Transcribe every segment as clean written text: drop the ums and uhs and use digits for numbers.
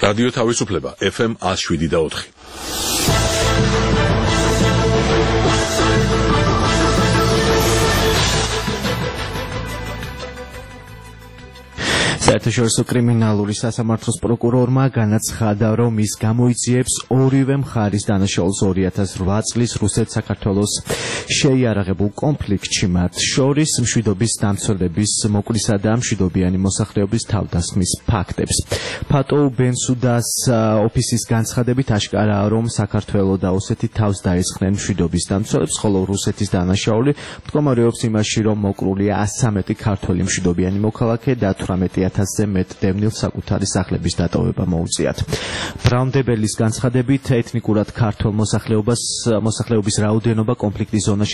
რადიო თავისუფლება FM 107.4. საერთაშორისო კრიმინალური სასამართლოს პროკურორმა განაცხადა, რომ ის გამოიძიებს ორივე მხარის დანაშაულს 2008 წლის რუსეთ-საქართველოს შეიარაღებულ კონფლიქტში მათ შორის მშვიდობის დამცველების მოკლისა და მშვიდობიანი მოსახლეობის თავდასხმის ფაქტებს. ფატო ბენსუდას ოფისის განცხადებით აშკარაა, რომ საქართველო და ოსეთი თავს დაესხნენ მშვიდობის დამცველებს, ხოლო რუსეთის დანაშაული მდგომარეობს იმაში, რომ მოკრულია 113 ქართველი მშვიდობიანი მოქალაქე და 18,000-ზე მეტ დევნილ საკუთარი სახლების დატოვება მოუწიათ. ბრალმდებელის განცხადებით, ეთნიკურად ქართველ მოსახლეობის რაოდენობა კონფლიქტის ზონაში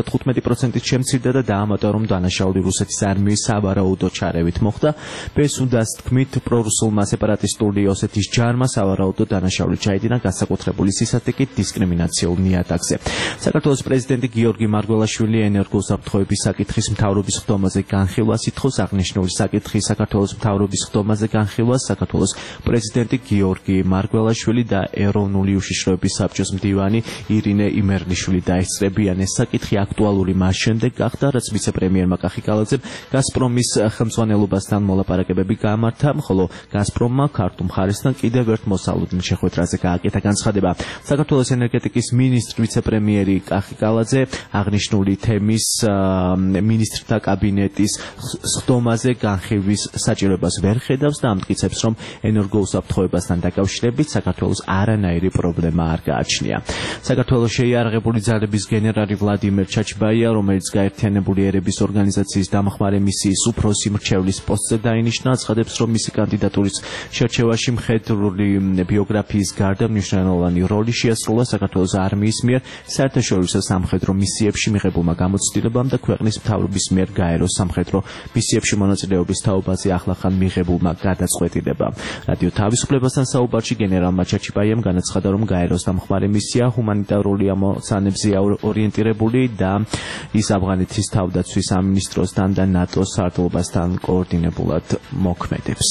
75%-ით შემცირდა და დაამატა, რომ დანაშაული რუსეთის არმიის სავარაუდო ჩარევით მოხდა. ბენსუდას თქმით, პრორუსულმა სეპარატისტული ოსეთის ჯარმა სავარაუდო დანაშაული ჩაიდინა განსაკუთრებული სისასტიკით დისკრიმინაციულ ნიადაგზე. საქართველოს პრეზიდენტი გიორგი მარგველაშვილი ენერგოსაფრთხოების საკითხის მთავრობის ხდომაზე განხილვას ითხოვს. აღნიშნული საკითხი საქართველოს მთავრობის ხდომაზე განხილვას საქართველოს პრეზიდენტი გიორგი მარგველაშვილი და ეროვნული უშიშროების საბჭოს მდივანი ირინე იმერლიშვილი დაესწრებიან. ეს საკითხი აქტუალური მას შემდეგ გახდა, რაც ვიცე-პრემიერმა კახიკალაძემ გაზპრომის ხელმძღვანელობასთან მოლაპარაკებები გაამართა, ხოლო გაზპრომმა ქართულ მხარესთან კიდევ ერთ მოსალოდნელ შეხვედრაზე გააკეთა განცხადება. საქართველოს ენერგეტიკის მინისტრი ვიცე-პრემიერი კახიკალაძე აღნიშნული თემის მინისტრთა კაბინეტის ხდომაზე განხილვის საჭიროებას ვერ ხედავს და ამტკიცებს, რომ ენერგოუსაფრთხოებასთან დაკავშირებით საქართველოს არანაირი პრობლემა არ გააჩნია. საქართველოს შეიარაღებული ძალების გენერალი ვლადიმერ ჩაჩბაია, რომელიც გაერთიანებული ერების ორგანიზაციის დამხმარე მისიის უფროსი მრჩევლის პოსტზე დაინიშნა, აცხადებს, რომ მისი კანდიდატურის შერჩევაში მხედრული ბიოგრაფიის გარდა მნიშვნელოვანი როლი შეასრულა საქართველოს არმიის მიერ საერთაშორისო სამხედრო მისიებში მიღებულმა გამოცდილებამ და ქვეყნის მთავრობის მიერ გაერო სამხედრო მისიებში მონაწილეობის თაობაზე ახლახან მიღებულმა გადაწყვეტილებამ. რადიო თავისუფლებასთან საუბარში გენერალმა ჩაჩიბაიამ განაცხადა, რომ გაეროს დამხმარე მისია ჰუმანიტარული ამოცანებზეა ორიენტირებული და ის ავღანეთის თავდაცვის სამინისტროსთან და ნატოს სარდლობასთან კოორდინებულად მოქმედებს.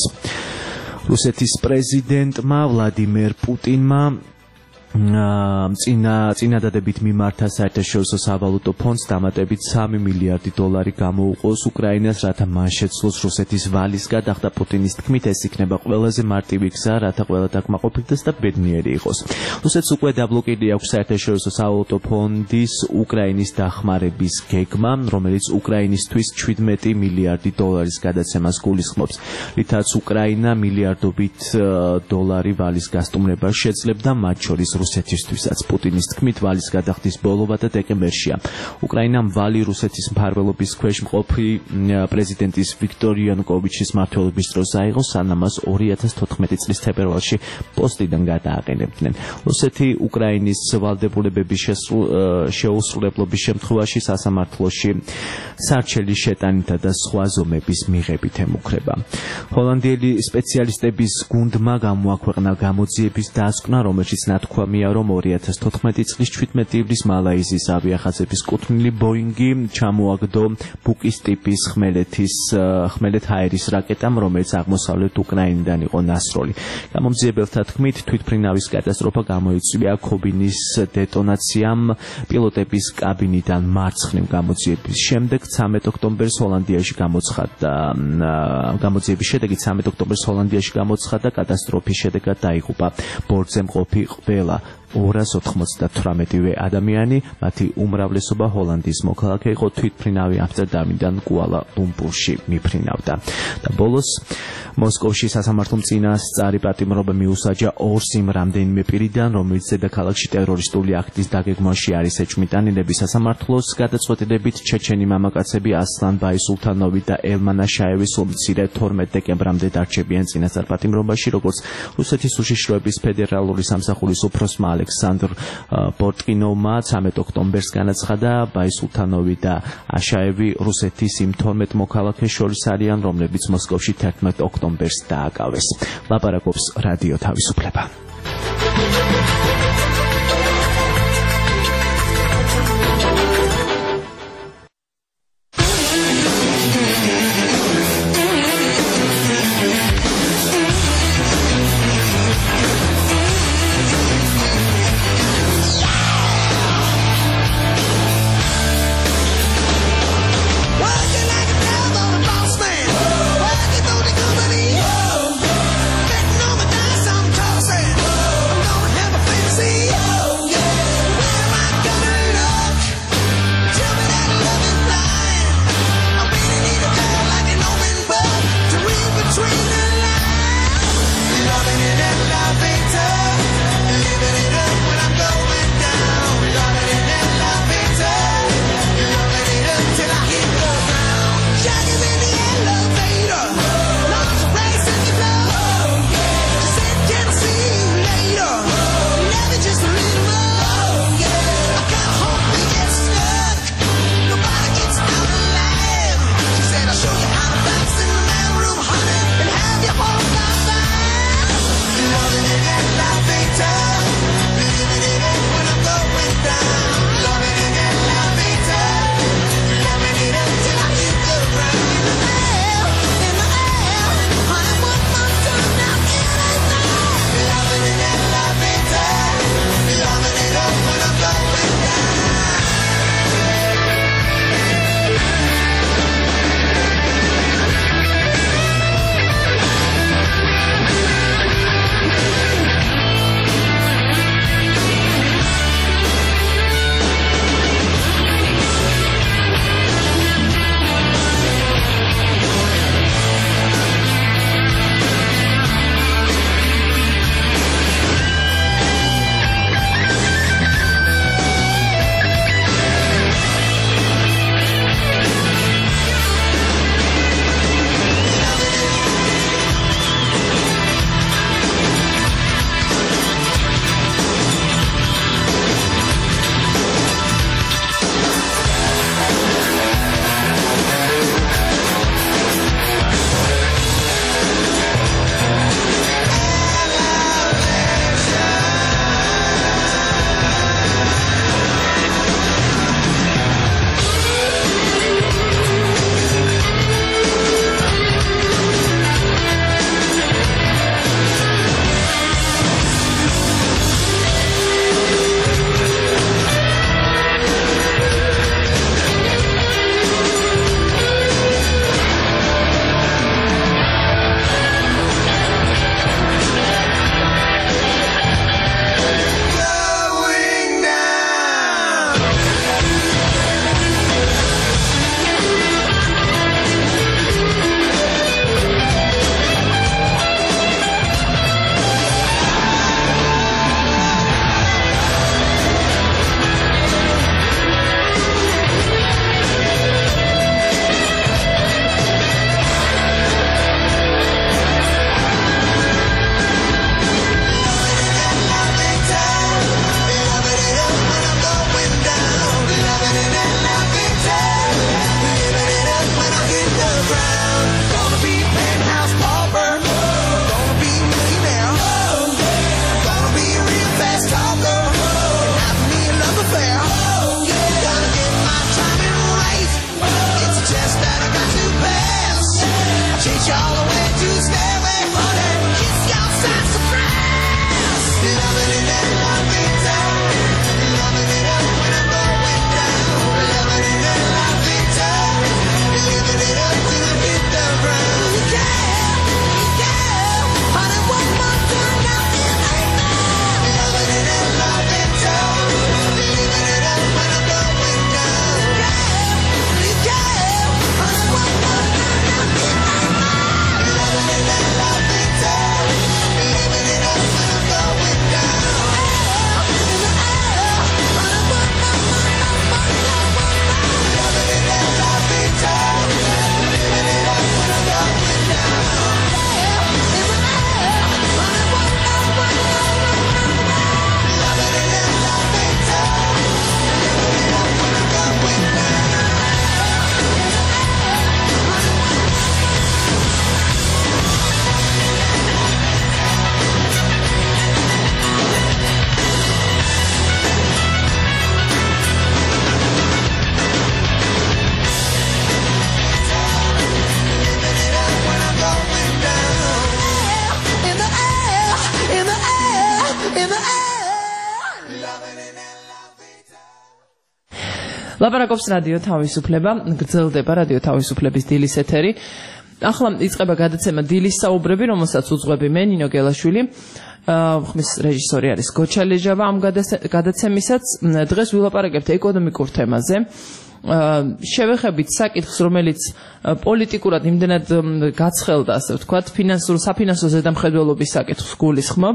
რუსეთის პრეზიდენტმა ვლადიმერ პუტინმა წინადადებით მიმართა საერთაშორისო სავალუტო ფონდს დამატებით $3 მილიარდი გამოუყოს უკრაინას, რათა მან შეცვლოს რუსეთის ვალის გადახდა. პუტინის თქმით, ეს იქნება ყველაზე მარტივი გზა, რათა ყველა დაკმაყოფილდეს და ბედნიერი იყოს. რუსეთს უკვე დაბლოკილი აქვს საერთაშორისო სავალუტო ფონდის უკრაინის დახმარების გეგმა, რომელიც უკრაინისთვის $17 მილიარდი გადაცემას გულისხმობს, რითაც უკრაინა მილიარდობით დოლარი ვალის გასტუმრებას შეძლებდა, მათ შორის რუსეთისთვისაც. პუტინის თქმით, ვალის გადახდის ბოლოვა და დეკემბერშია. უკრაინამ ვალი რუსეთის მფარველობის ქვეშ მყოფი პრეზიდენტის ვიქტორ იანუკოვიჩის მმართველობის დროს აიღო, სანამ მას 2014 წლის თებერვალში პოსტიდან გადააყენებდნენ. რუსეთი უკრაინის ვალდებულებების შეუსრულებლობის შემთხვევაში სასამართლოში სარჩელი შეტანითა და სხვა ზომების მიღებით ემუქრება. ჰოლანდიელი სპეციალისტების გუნდმა გამოაქვეყნა გამოძიების დასკვნა, რომელშიც ნათქვამია, რომ 2014 წლის 17 ივლისს მალაიზიის ავიახაზების კუთვნილი ბოინგი ჩამოაგდო ბუკის ტიპის ხმელეთ ჰაერის რაკეტამ, რომელიც აღმოსავლეთ უკრაინიდან იყო ნასროლი. გამომძიებელთა თქმით, თვითმფრინავის კატასტროფა გამოიწვია ქობინის დეტონაციამ პილოტების კაბინიდან მარცხნივ. გამოძიების შემდეგ 13 ოქტომბერს ჰოლანდიაში გამოძიების შედეგი 13 ოქტომბერს ჰოლანდიაში გამოცხადდა, კატასტროფის შედეგად დაიღუპა ბორტზე მყოფი ყველა 298 ადამიანი, მათი უმრავლესობა ჰოლანდიის მოქალაქე იყო. თვითმფრინავი ამსტერდამიდან კუალა-ლუმპურში მიფრინავდა. და ბოლოს მოსკოვში სასამართლომ წინასწარი პატიმრობა მიუსაჯა ორს იმ რამდენიმე პირიდან, რომელიც დედაქალაქში ტერორისტული აქტის დაგეგმვაში არის ეჭვმიტანილები. სასამართლოს გადაწყვეტილებით ჩეჩენი მამაკაცები ასლან ბაისულთანოვი და ელმან აშაევი სულ მცირე 12 დეკემბრამდე დარჩებიან წინასწარ პატიმრობაში, როგორც რუსეთის უშიშროების ფედერალური სამსახურის უფროსმა ალექსანდრ პორტკინოვმა 13 ოქტომბერს განაცხადა, ბაისულთანოვი და აშაევი რუსეთის იმ 12 მოქალაქეს შორის არიან, რომლებიც მოსკოვში 11 ოქტომბერს დააკავეს. ლაპარაკობს რადიო თავისუფლება. ლაპარაკობს რადიო თავისუფლება, გრძელდება რადიო თავისუფლების დილის ეთერი. ახლა იწყება გადაცემა დილის საუბრები, რომელსაც უძღვები მე, ნინო გელაშვილი. ხმის რეჟისორი არის გოჩა ლეჟავა ამ გადაცემისაც. დღეს ვილაპარაკებთ ეკონომიკურ თემაზე. შევეხებით საკითხს, რომელიც პოლიტიკურად იმდენად გაცხელდა, ასე ვთქვათ, საფინანსო ზედამხედველობის საკითხს გულისხმობ,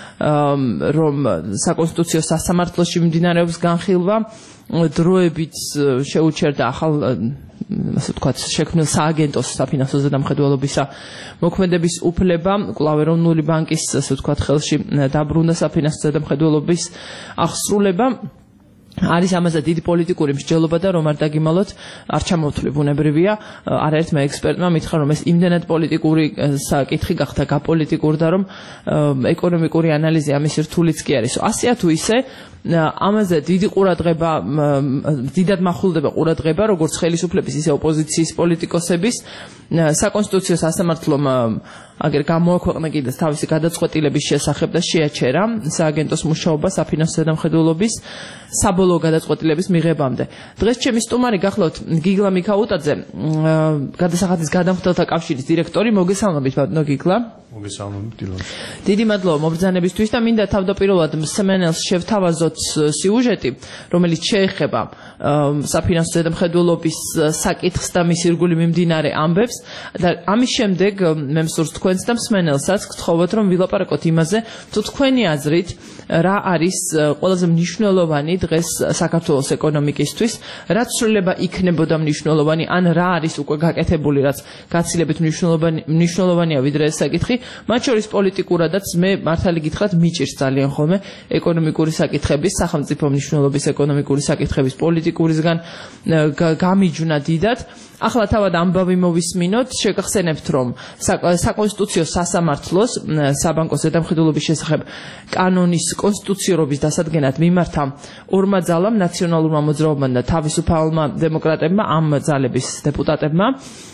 რომ საკონსტიტუციო სასამართლოში მიმდინარეობს განხილვა, დროებით შეუჩერდა ახალ, ასე ვთქვათ, შექმნილ სააგენტოს საფინანსო ზედამხედველობისა მოქმედების უფლება, კვლავ ეროვნული ბანკის, ასე ვთქვათ, ხელში დაბრუნდა საფინანსო ზედამხედველობის აღსრულება. არის ამაზე დიდი პოლიტიკური მსჯელობა და რომ არ დაგიმალოთ, არ ჩამოვთვლი ბუნებრივია, არაერთმა ექსპერტმა მითხრა, რომ ეს იმდენად პოლიტიკური საკითხი გახდა გაპოლიტიკურდა და რომ ეკონომიკური ანალიზი ამის რთულიც კი არის. ასეა თუ ისე, ამაზე დიდი ყურადღება, დიდად მახულდება ყურადღება, როგორც ხელისუფლების, ისე ოპოზიციის პოლიტიკოსების. საკონსტიტუციო სასამართლომ აგერ გამოაქვეყნა კიდეც თავისი გადაწყვეტილების შესახებ და შეაჩერა სააგენტოს მუშაობა საფინანსო ზედამხედველობის საბოლოო გადაწყვეტილების მიღებამდე. დღეს ჩემი სტუმარი გახლავთ გიგლა მიქაუტაძე, გადასახადის გადამხდელთა კავშირის დირექტორი. მოგესალმებით, ბატონო გიგლა. მოგესალმებით, დილონი. დიდი მადლობა მობრძანებისთვის და მინდა თავდაპირველად მსმენელს შევთავაზოთ სიუჟეტი, რომელიც შეეხება საფინანსო ზედამხედველობის საკითხს და მის ირგვლივ მიმდინარე ამბებს და ამის შემდეგ მე მსურს თქვენს და მსმენელსაც გთხოვოთ, რომ ვილაპარაკოთ იმაზე, თუ თქვენი აზრით რა არის ყველაზე მნიშვნელოვანი დღეს საქართველოს ეკონომიკისთვის, რაც ცვლილება იქნებოდა მნიშვნელოვანი, ან რა არის უკვე გაკეთებული, რაც გაცილებით მნიშვნელოვანია ვიდრე ეს საკითხი. მათ შორის პოლიტიკურადაც მე მართალი გითხრათ მიჭირს ძალიან ხოლმე ეკონომიკური საკითხების, სახელმწიფო მნიშვნელობის ეკონომიკური საკითხების პოლიტიკურისგან გამიჯვნა დიდად. ახლა თავად ამბავი მოვისმინოთ, შეგახსენებთ, რომ საკონსტიტუციო სასამართლოს საბანკო ზედამხედველობის შესახებ კანონის კონსტიტუციურობის დასადგენად მიმართა ორმა ძალამ, ნაციონალურმა მოძრაობამ და თავისუფალმა დემოკრატებმა, ამ ძალების დეპუტატებმა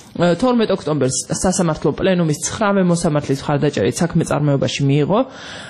12 ოქტომბერს სასამართლო პლენუმის 9 მოსამართლის მხარდაჭერით საქმე წარმოებაში მიიღო.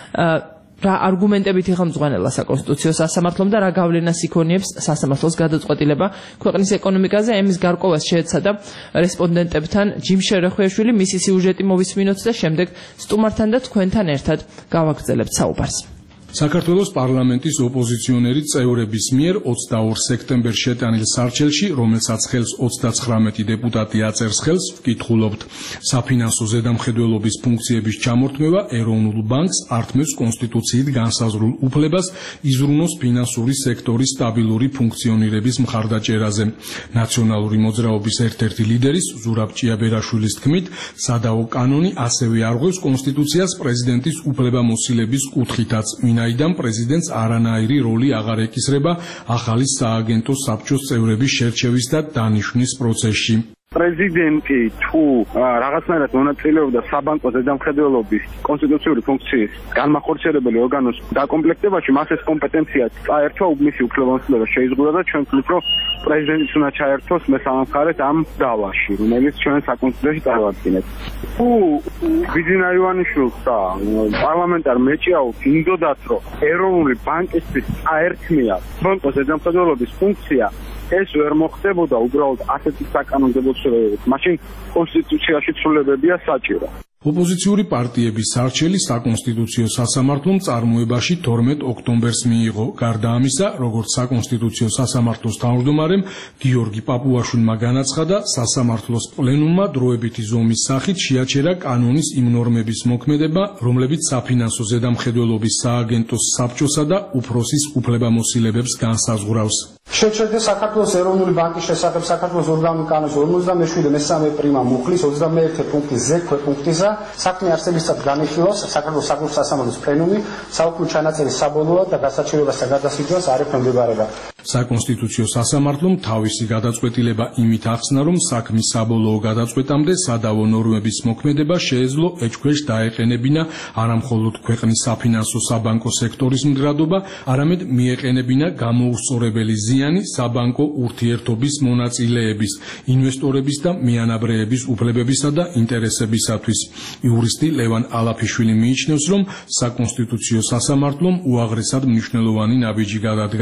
რა არგუმენტებით იხმძღვანელა საკონსტიტუციო სასამართლომ და რა გავლენას იქონიებს სასამართლოს გადაწყვეტილება ქვეყნის ეკონომიკაზე. ამის გარკვევას შეეცადა რესპონდენტებთან ჯიმ შერეხვიაშვილი, მისი სიუჟეტი მოვისმინოთ და შემდეგ სტუმართან და თქვენთან ერთად გავაგრძელებთ საუბარს. საქართველოს პარლამენტის ოპოზიციონერი წევრების მიერ 22 სექტემბერს შეტანილ სარჩელში, რომელსაც ხელს 39 დეპუტატი აწერს ხელს, ვკითხულობთ: საფინანსო ზედამხედველობის ფუნქციების ჩამორთმევა ეროვნულ ბანკს ართმევს კონსტიტუციით განსაზღვრულ უფლებას იზრუნოს ფინანსური სექტორის სტაბილური ფუნქციონირების მხარდაჭერაზე. ნაციონალური მოძრაობის ერთ-ერთი ლიდერის ზურაბ ჭიაბერაშვილის თქმით, სადაო კანონი ასევე არღვევს კონსტიტუციას პრეზიდენტის უფლებამოსილების კუთხითაც, ვინაიდან პრეზიდენტს არანაირი როლი აღარ ეკისრება ახალი სააგენტო საბჭოს წევრების შერჩევის და დანიშვნის პროცესში. პრეზიდენტი თუ რაღაცნაირად მონაწილეობდა საბანკო ზედამხედველობის კონსტიტუციური ფუნქციის განმახორციელებელი ორგანოს დაკომპლექტებაში, მას ეს კომპეტენცია წაერთვა, უბნისი უფლებამოსილება შეიზღუდა და ჩვენ ვთვლით, რომ პრეზიდენტიც უნდა ჩაერთოს მესამე მხარეს ამ დავაში, რომელიც ჩვენ საკონსტიტუციაში წარვადგენთ. თუ ბიძინა ივანიშვილს და პარლამენტარ მეჭიაუს ინდოდათ, რომ ეროვნული ბანკისთვის წაერთმია ბანკო ზედამხედველობის ფუნქცია, ეს ვერ მოხდებოდა უბრალოდ ასეთი საკანონმდებლო ცვლილებებით. მაშინ კონსტიტუციაში ცვლილებებია საჭირო. ოპოზიციური პარტიების სარჩელი საკონსტიტუციო სასამართლომ წარმოებაში 12 ოქტომბერს მიიღო. გარდა ამისა, როგორც საკონსტიტუციო სასამართლოს თავმჯდომარემ გიორგი პაპუაშვილმა განაცხადა, სასამართლოს პლენუმმა დროებითი ზომის სახით შეაჩერა კანონის იმ ნორმების მოქმედება, რომლებიც საფინანსო ზედამხედველობის სააგენტოს საბჭოსა და უფროსის უფლებამოსილებებს განსაზღვრავს. შეჩერდა საქართველოს ეროვნული ბანკის შესახებ საქართველოს ორგანული კანონის 57 მესამე პრიმა მუხლის 21 პუნქტის ზ ქვეპუნქტისა საქმე არსებისას განიხილავს საქართველოს საკონსტიტუციო სასამართლოს პლენუმი საუქმე ჩანაწერის საბოლოოდ და გასაჩერებას და გადასაჯდომას არ ექვემდებარება. საკონსტიტუციო სასამართლომ თავისი გადაწყვეტილება იმით ახსნა, რომ საქმის საბოლოო გადაწყვეტამდე სადავო ნორმების მოქმედება შეეძლო ეჭქვეშ დაეყენებინა არამხოლოდ ქვეყნის საფინანსო საბანკო სექტორის მდგრადობა, არამედ მიეყენებინა გამოუსწორებელი ზიანი საბანკო ურთიერთობის მონაწილეების, ინვესტორების და მიანაბრეების უფლებებისა და ინტერესებისათვის. იურისტი ლევან ალაფიშვილი მიიჩნევს, რომ საკონსტიტუციო სასამართლომ უაღრესად მნიშვნელოვანი ნაბიჯი გადადგა.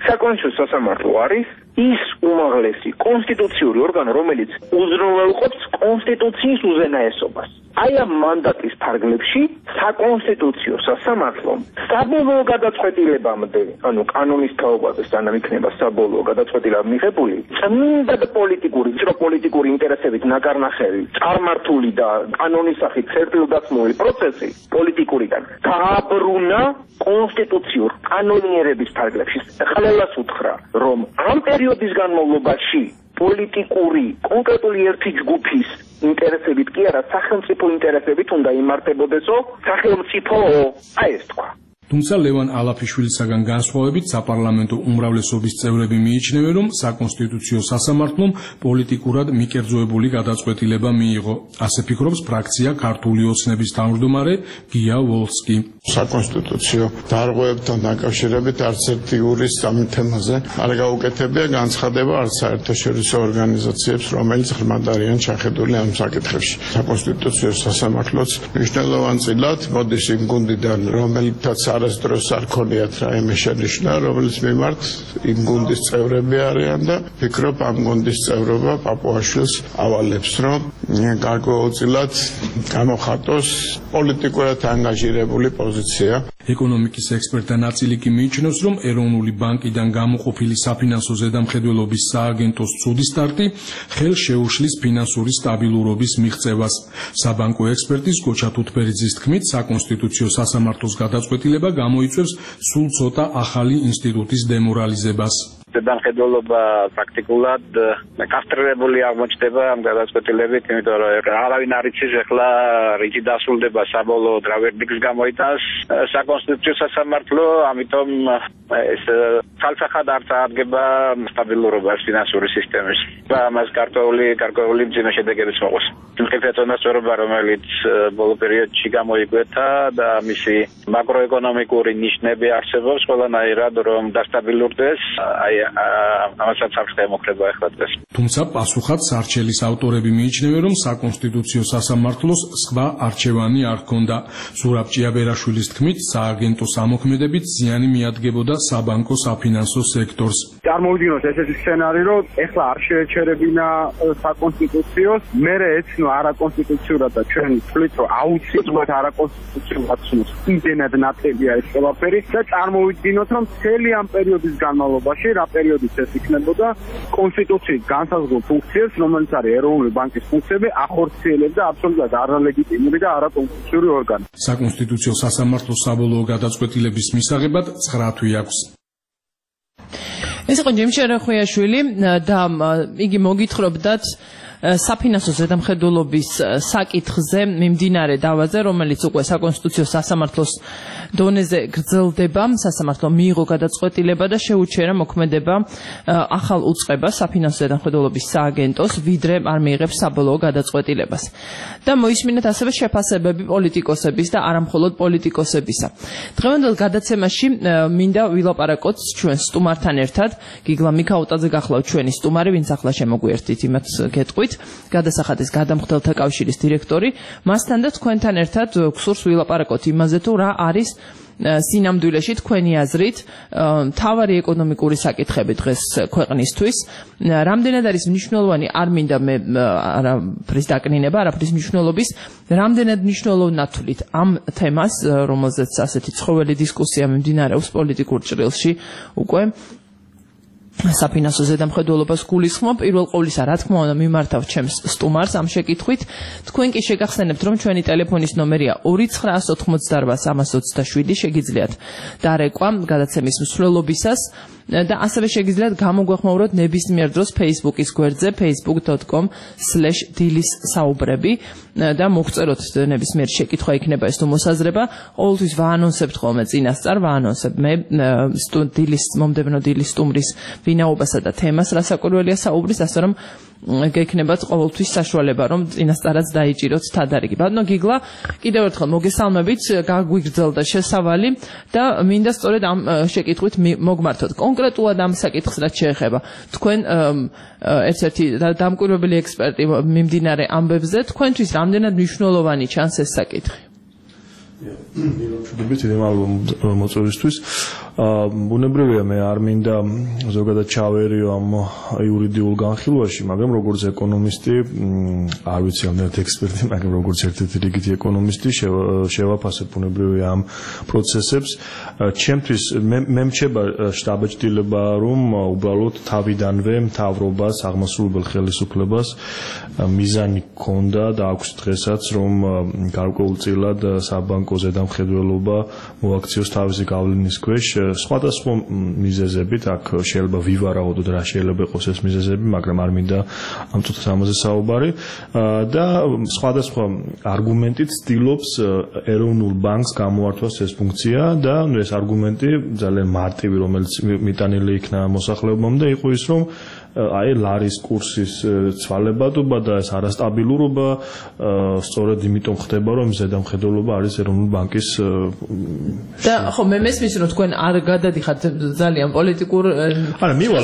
საკონსტიტუციო სასამართლო არის ის უმაღლესი კონსტიტუციური ორგანო, რომელიც უზრუნველყოფს კონსტიტუციის უზენაესობას. აი ამ მანდატის ფარგლებში საკონსტიტუციო სასამართლომ საბოლოო გადაწყვეტილებამდე, ანუ კანონის თაობაზე სანამ იქნება საბოლოო გადაწყვეტილება მიღებული, წმინდა და პოლიტიკური ინტერესებით ნაკარნახევი, წარმართული და კანონის სახით სერტილდაცმული პროცესი პოლიტიკურიდან დააბრუნა კონსტიტუციურ კანონიერების ფარგლებში. ყველას უთხრა, რომ ამ პერიოდის განმავლობაში პოლიტიკური კონკრეტული ერთი ჯგუფის ინტერესებით კი არა, სახელმწიფო ინტერესებით უნდა იმართებოდესო სახელმწიფო, აი ეს თქვა. თუმცა ლევან ალაფიშვილისაგან განსხვავებით საპარლამენტო უმრავლესობის წევრები მიიჩნევენ, რომ საკონსტიტუციო სასამართლომ პოლიტიკურად მიკერძოებული გადაწყვეტილება მიიღო. ასე ფიქრობს ფრაქცია ქართული ოცნების თავმჯდომარე გია ვოლსკი. საკონსტიტუციო დარღვევებთან დაკავშირებით არც ერთი იურისტ ამ თემაზე არ გაუკეთებია განცხადება არც საერთაშორისო ორგანიზაციებს, რომელიც ღრმად არიან ჩახედული ამ საკითხებში. საკონსტიტუციო სასამართლოც მნიშვნელოვანწილად მოდის იმ გუნდიდან, რომელთაც არასდროს არ ქონიათ რაიმე შენიშვნა, რომელიც მიმართ იმ გუნდის წევრები არიან და ფიქრობ ამ გუნდის წევრობა პაპუაშვილს ავალებს, რომ გარკვეულწილად გამოხატოს პოლიტიკურად ანგაჟირებული პოზიცია. ეკონომიკის ექსპერტთა ნაწილი კი მიიჩნევს, რომ ეროვნული ბანკიდან გამოყოფილი საფინანსო ზედამხედველობის სააგენტოს ცუდი სტარტი ხელს შეუშლის ფინანსური სტაბილურობის მიღწევას. საბანკო ექსპერტის გოჩა თუთბერიძის თქმით, საკონსტიტუციო სასამართლოს გადაწყვეტილება გამოიწვევს სულ ცოტა ახალი ინსტიტუტის დემორალიზებას. ზედამხედველობა პრაქტიკულად კასტრირებული აღმოჩნდება ამ გადაწყვეტილებით, იმიტომ რომ არავინ არ იცის ახლა რითი დასრულდება საბოლოოდ რა ვერდიქტს გამოიტანს საკონსტიტუციო სასამართლო, ამიტომ ეს ცალსახად არ წარადგება სტაბილურობას ფინანსური სისტემის და ამას გარკვეული მძიმე შედეგებიც მოყავს. ხელფეთონასწორობა, რომელიც ბოლო პერიოდში გამოიკვეთა და მისი მაკროეკონომიკური ნიშნები არსებობს ყველანაირად, რომ დასტაბილურდეს, ამასაც არ ხდება ახლა დღეს. თუმცა პასუხად სარჩელის ავტორები მიიჩნევენ, რომ საკონსტიტუციო სასამართლოს სხვა არჩევანი არ ჰქონდა. ზურაბ ჭიაბერაშვილის თქმით, სააგენტოს ამოქმედებით ზიანი მიადგებოდა საბანკო საფინანსო სექტორს. წარმოვიდგინოთ ესეთი სცენარი, რომ ეხლა არ შეეჩერებინა საკონსტიტუციოს, მერე ეცნო არაკონსტიტუციურად და ჩვენ ვთვლით, რომ აუცილებლად არაკონსტიტუციურად ცნობს. იმდენად ნათელია ეს ყველაფერი და წარმოვიდგინოთ, რომ მთელი ამ პერიოდის განმავლობაში რა პერიოდიც ეს იქნებოდა კონსტიტუციის განსაზღვრულ ფუნქციებს, რომელიც არის ეროვნული ბანკის ფუნქციები, ახორციელებდა აბსოლუტურად არალეგიტიმური და არაკონსტიტუციური ორგანო. საკონსტიტუციო სასამართლოს საბოლოო გადაწყვეტილების მისაღებად 9 თვე აქვს. ეს იყო ჯიმშერე ხვიაშვილი და იგი მოგითხრობდათ საფინანსო ზედამხედველობის საკითხზე მიმდინარე დავაზე, რომელიც უკვე საკონსტიტუციო სასამართლოს დონეზე გრძელდება. სასამართლომ მიიღო გადაწყვეტილება და შეუჩერა მოქმედება ახალ უწყებას საფინანსო ზედამხედველობის სააგენტოს, ვიდრე არ მიიღებს საბოლოო გადაწყვეტილებას. და მოისმინეთ ასევე შეფასებები პოლიტიკოსების და არამხოლოდ პოლიტიკოსებისა. დღევანდელ გადაცემაში მინდა ვილაპარაკოთ ჩვენ სტუმართან ერთად. გიგლა მიქაუტაძე გახლავთ ჩვენი სტუმარი, ვინც ახლა შემოგვიერთდით იმათ გეტყვით. გადასახადის გადამხდელთა კავშირის დირექტორი. მასთან და თქვენთან ერთად გსურს ვილაპარაკოთ იმაზე, თუ რა არის სინამდვილეში თქვენი აზრით მთავარი ეკონომიკური საკითხები დღეს ქვეყნისთვის. რამდენად არის მნიშვნელოვანი, არ მინდა მე არაფრის დაკნინება, არაფრის მნიშვნელობის, რამდენად მნიშვნელოვნად თვლით ამ თემას, რომელზეც ასეთი ცხოველი დისკუსია მიმდინარეობს პოლიტიკურ ჭრილში უკვე საფინანსო ზედამხედველობას გულისხმობ. პირველ ყოვლისა, რა თქმა უნდა, მიმართავ ჩემს სტუმარს ამ შეკითხვით. თქვენ კი შეგახსენებთ, რომ ჩვენი ტელეფონის ნომერია 2988327. შეგიძლიათ დარეკვა გადაცემის მსვლელობისას და ასევე შეგიძლიათ გამოგვეხმაუროთ ნებისმიერ დროს Facebook-ის გვერდზე facebook.com/დილის საუბრები და მოგწეროთ ნებისმიერ შეკითხვა იქნება ეს თუ მოსაზრება. ყოველთვის ვაანონსებთ ხოლმე წინასწარ, ვაანონსებ მე მომდევნო დილის სტუმრის ვინაობასა და თემას, რასაკვირველია საუბრის, ასე რომ გექნებათ ყოველთვის საშუალება, რომ წინასწარაც დაიჭიროთ თადარიგი. ბატონო გიგლა, კიდევ ერთხელ მოგესალმებით, გაგვიგრძელდა შესავალი და მინდა სწორედ ამ შეკითხვით მოგმართოთ. კონკრეტულად ამ საკითხს რაც შეეხება. თქვენ ერთ-ერთი დამკვირვებელი ექსპერტი მიმდინარე ამბებზე, თქვენთვის რამდენად მნიშვნელოვანი ჩანს ეს საკითხი? მოგებით მადლობა მოწვევისთვის. ბუნებრივია მე არ მინდა ზოგადად ჩავერიო ამ იურიდიულ განხილვაში, მაგრამ როგორც ეკონომისტი, არ ვიცი ამდენად ექსპერტი, მაგრამ როგორც ერთ-ერთი რიგითი ეკონომისტი შევაფასებ ბუნებრივია ამ პროცესებს. ჩემთვის მე მრჩება შტაბ-ჭდილება, რომ უბრალოდ თავიდანვე მთავრობას, აღმასრულებელ ხელისუფლებას მიზანი ჰქონდა და აქვს დღესაც, რომ გარკვეულწილად საბანკო ზედამხედველობა მოაქციოს თავისი გავლენის ქვეშ სხვადასხვა მიზეზებით, აქ შეიძლება ვივარაუდოთ რა შეიძლება იყოს ეს მიზეზები, მაგრამ არ მინდა ამ წუთას ამაზე საუბარი და სხვადასხვა არგუმენტით ცდილობს ეროვნულ ბანკს გამოართვას ეს ფუნქცია და ეს არგუმენტი ძალიან მარტივი, რომელიც მიტანილი იქნა მოსახლეობამ და იყო ის, რომ აი ლარის კურსის ცვალებადობა და ეს არასტაბილურობა სწორედ იმიტომ ხდება, რომ ზედამხედველობა არის ეროვნული ბანკის და ხო მე მესმის რომ თქვენ არ გადადიხართ ძალიან პოლიტიკურ არა მივალ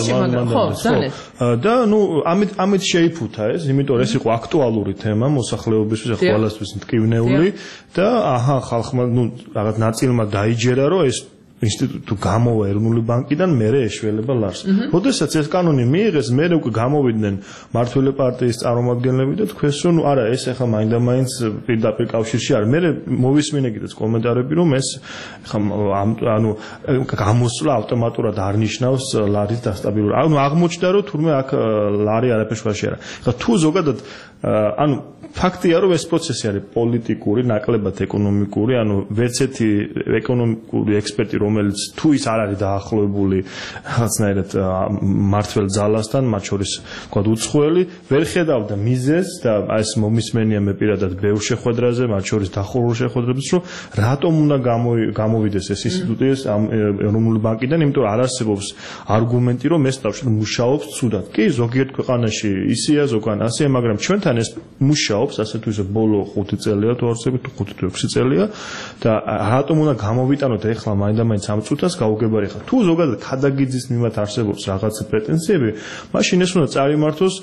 და ნუ ამით შეიფუთა ეს, იმიტომ ეს იყო აქტუალური თემა მოსახლეობისთვის, ახლა ყველასთვის მტკივნეული და აჰა ხალხმა ნუ რაღაც ნაწილმა დაიჯერა, რომ ეს ინსტიტუტი თუ გამოვა ეროვნული ბანკიდან მერე ეშველება ლარს. როდესაც ეს კანონი მიიღეს, მერე უკვე გამოვიდნენ მართველი პარტიის წარმომადგენლები და თქვეს, რომ არა, ეს ახლა მაინდა-მაინც პირდაპირ კავშირში არის. მერე მოვისმინე კიდეც კომენტარები, რომ ეს ანუ გამოსვლა ავტომატურად არ ნიშნავს ლარის დასტაბილურობა. ანუ აღმოჩნდა, რომ თურმე აქ ლარი არაფერში არა. ახლა თუ ზოგადად ანუ ფაქტია, რომ ეს პროცესი არის პოლიტიკური, ნაკლებად ეკონომიკური, ანუ ვერცერთი ეკონომიკური ექსპერტი, რომელიც თუ ის არ არის დაახლოებული რაღაცნაირად მართველ ძალასთან, მათ შორის ვთქვათ უცხოელი, ვერ ხედავდა მიზეზს და ეს მომისმენია მე პირადად ბევრ შეხვედრაზე, მათ შორის დახურულ შეხვედრებს, რომ რატომ უნდა გამოვიდეს ეს ინსტიტუტი ამ ეროვნული ბანკიდან, იმიტომ არ არსებობს არგუმენტი, რომ ეს თავში მუშაობს ცუდად. კი, ზოგიერთ ქვეყანაში ისეა, ზოგან ასეა, მაგრამ ჩვენთან ეს მუშაობს, ასე თუ ისე ბოლო 5 წელია თუ არსებით 5 თუ 6 წელია და რატომ უნდა გამოვიტანოთ ეხლა მაინდა-მაინც ამ წუთას გაუგებარი ხარ. თუ ზოგადად ქადაგიძის მიმართ არსებობს რაღაცა პრეტენზიები, მაშინ ეს უნდა წარიმართოს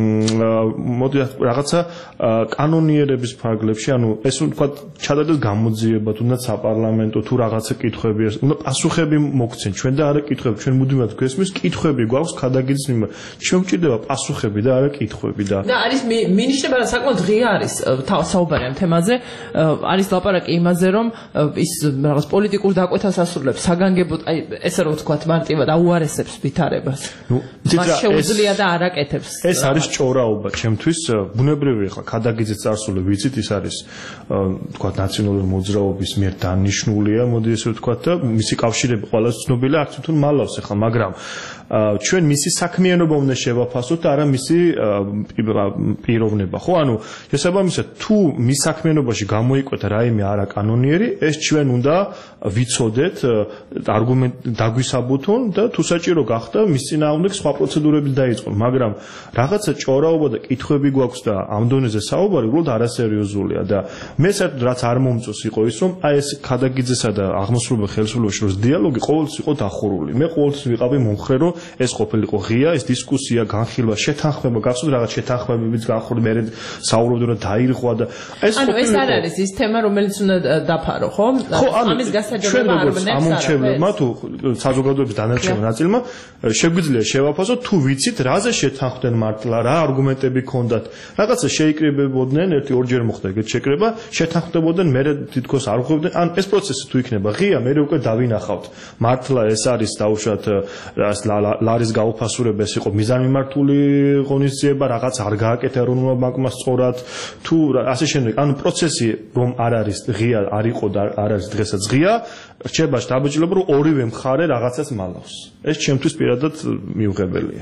მოდი რაღაცა კანონიერების ფარგლებში, ანუ ეს ვთქვათ ჩადარდეს გამოძიება, თუნდაც საპარლამენტო თუ რაღაცა კითხვები, უნდა პასუხები მოგცენ. ჩვენ და არა კითხვები, ჩვენ მუდმივად გვესმის კითხვები გვაქვს ქადაგიძის მიმართ. ჩვენ გვჭირდება პასუხები და არა კითხვები და არის მინიშნება რა საკმაოდ ღია არის საუბარი ამ თემაზე. არის ლაპარაკი იმაზე, რომ ის რაღაც პოლიტიკურ დაკვეთას ასრულებს, საგანგებოდ, აი ესე რომ ვთქვათ მარტივად აუარესებს ვითარებას. მას შეუძლია და არ აკეთებს. ეს არის ჭორაობა ჩემთვის. ბუნებრივია ხა ქადაგიძის წარსული ვიცით, ის არის ვთქვათ ნაციონალური მოძრაობის მიერ დანიშნულია, მოდი ესე ვთქვათ და მისი კავშირები ყველას ცნობილია, არც თუნ მალავს ახლა, მაგრამ ჩვენ მისი საქმიანობა უნდა შევაფასოთ და არა მისი პიროვნება, ხო? ანუ შესაბამისად, თუ მის საქმიანობაში გამოიკვეთა რაიმე არაკანონიერი, ეს ჩვენ უნდა ვიცოდეთ, არგუმენტ დაგვისაბუთონ და თუ საჭირო გახდა მის წინააღმდეგ სხვა პროცედურები დაიწყონ, მაგრამ რაღაცა ჭორაობა და კითხვები გვაქვს და ამ დონეზე საუბარი უბრალოდ არასერიოზულია და მე საერთოდ რაც არ მომწონს იყო ის, რომ აი ეს ქადაგიძესა და აღმასრულებელ ხელისუფლების შორის დიალოგი ყოველთვის იყო დახურული. მე ყოველთვის ვიყავი მომხრე, რომ ეს ყოფილიყო ღია, ეს დისკუსია, განხილვა, შეთანხმება, გახსოვთ რაღაც შეთანხმებებიც განხორდა, მე საუბრობდი რომ დაირღვა და ეს ყოფილიყო. ანუ ეს არ არის ის თემა, რომელიც უნდა დაფარო, ხო? ამის გასაჯაროება არ ვნებს. ამომრჩევლებმა თუ საზოგადოების დანარჩენ ნაწილმა შეგვიძლია შევაფასოთ, თუ ვიცით, რაზე შეთანხმდნენ მართლა, რა არგუმენტები ჰქონდათ. რაღაცა შეიკრიბებოდნენ, ერთი-ორჯერ მოხდა ეგეთ შეკრება, შეთანხმდებოდნენ, მე თითქოს არ ხვდებდნენ. ან ეს პროცესი თუ იქნება ღია, მე უკვე დავინახავთ. მართლა ეს არის დაუშვათ ლარის გაუფასურება, ეს იყო მიზანმიმართული ღონისძიება, რაღაც არ გააკეთა ეროვნულმა ბანკმა სწორად, თუ ასე შემდეგ. ანუ პროცესი რომ არ არის ღია, არ იყო და არ არის დღესაც ღია, რჩება შტაბ-ჭდილება, რომ ორივე მხარე რაღაცას მალავს. ეს ჩემთვის პირადად მიუღებელია.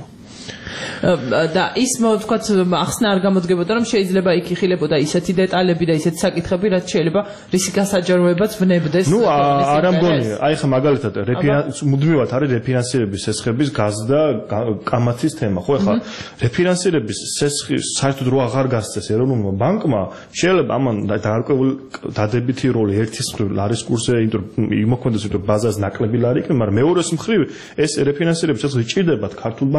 და ის ვთქვათ ახსნა არ გამოდგებოდა, რომ შეიძლება იქ იხილებოდა ისეთი დეტალები და ისეთი საკითხები, რაც შეიძლება რისი გასაჯაროებაც ვნებდეს. ნუ არ ამგონია. აი ხა მაგალითად მუდმივად არის რეფინანსირების სესხების გაზრდა კამათის თემა, ხო? ახლა რეფინანსირების სესხის საერთოდ რო აღარ გასცეს ეროვნულმა ბანკმა, შეიძლება ამან დაარკვეული დადებითი როლი ერთის მხრივ ლარის კურსზე იმოქმედოს, რომ ბაზას ნაკლები ლარი იქნება, მაგრამ მეორეს მხრივ ეს რეფინანსირების სესხი ჭირდებათ ქართულ ბანკებსაც,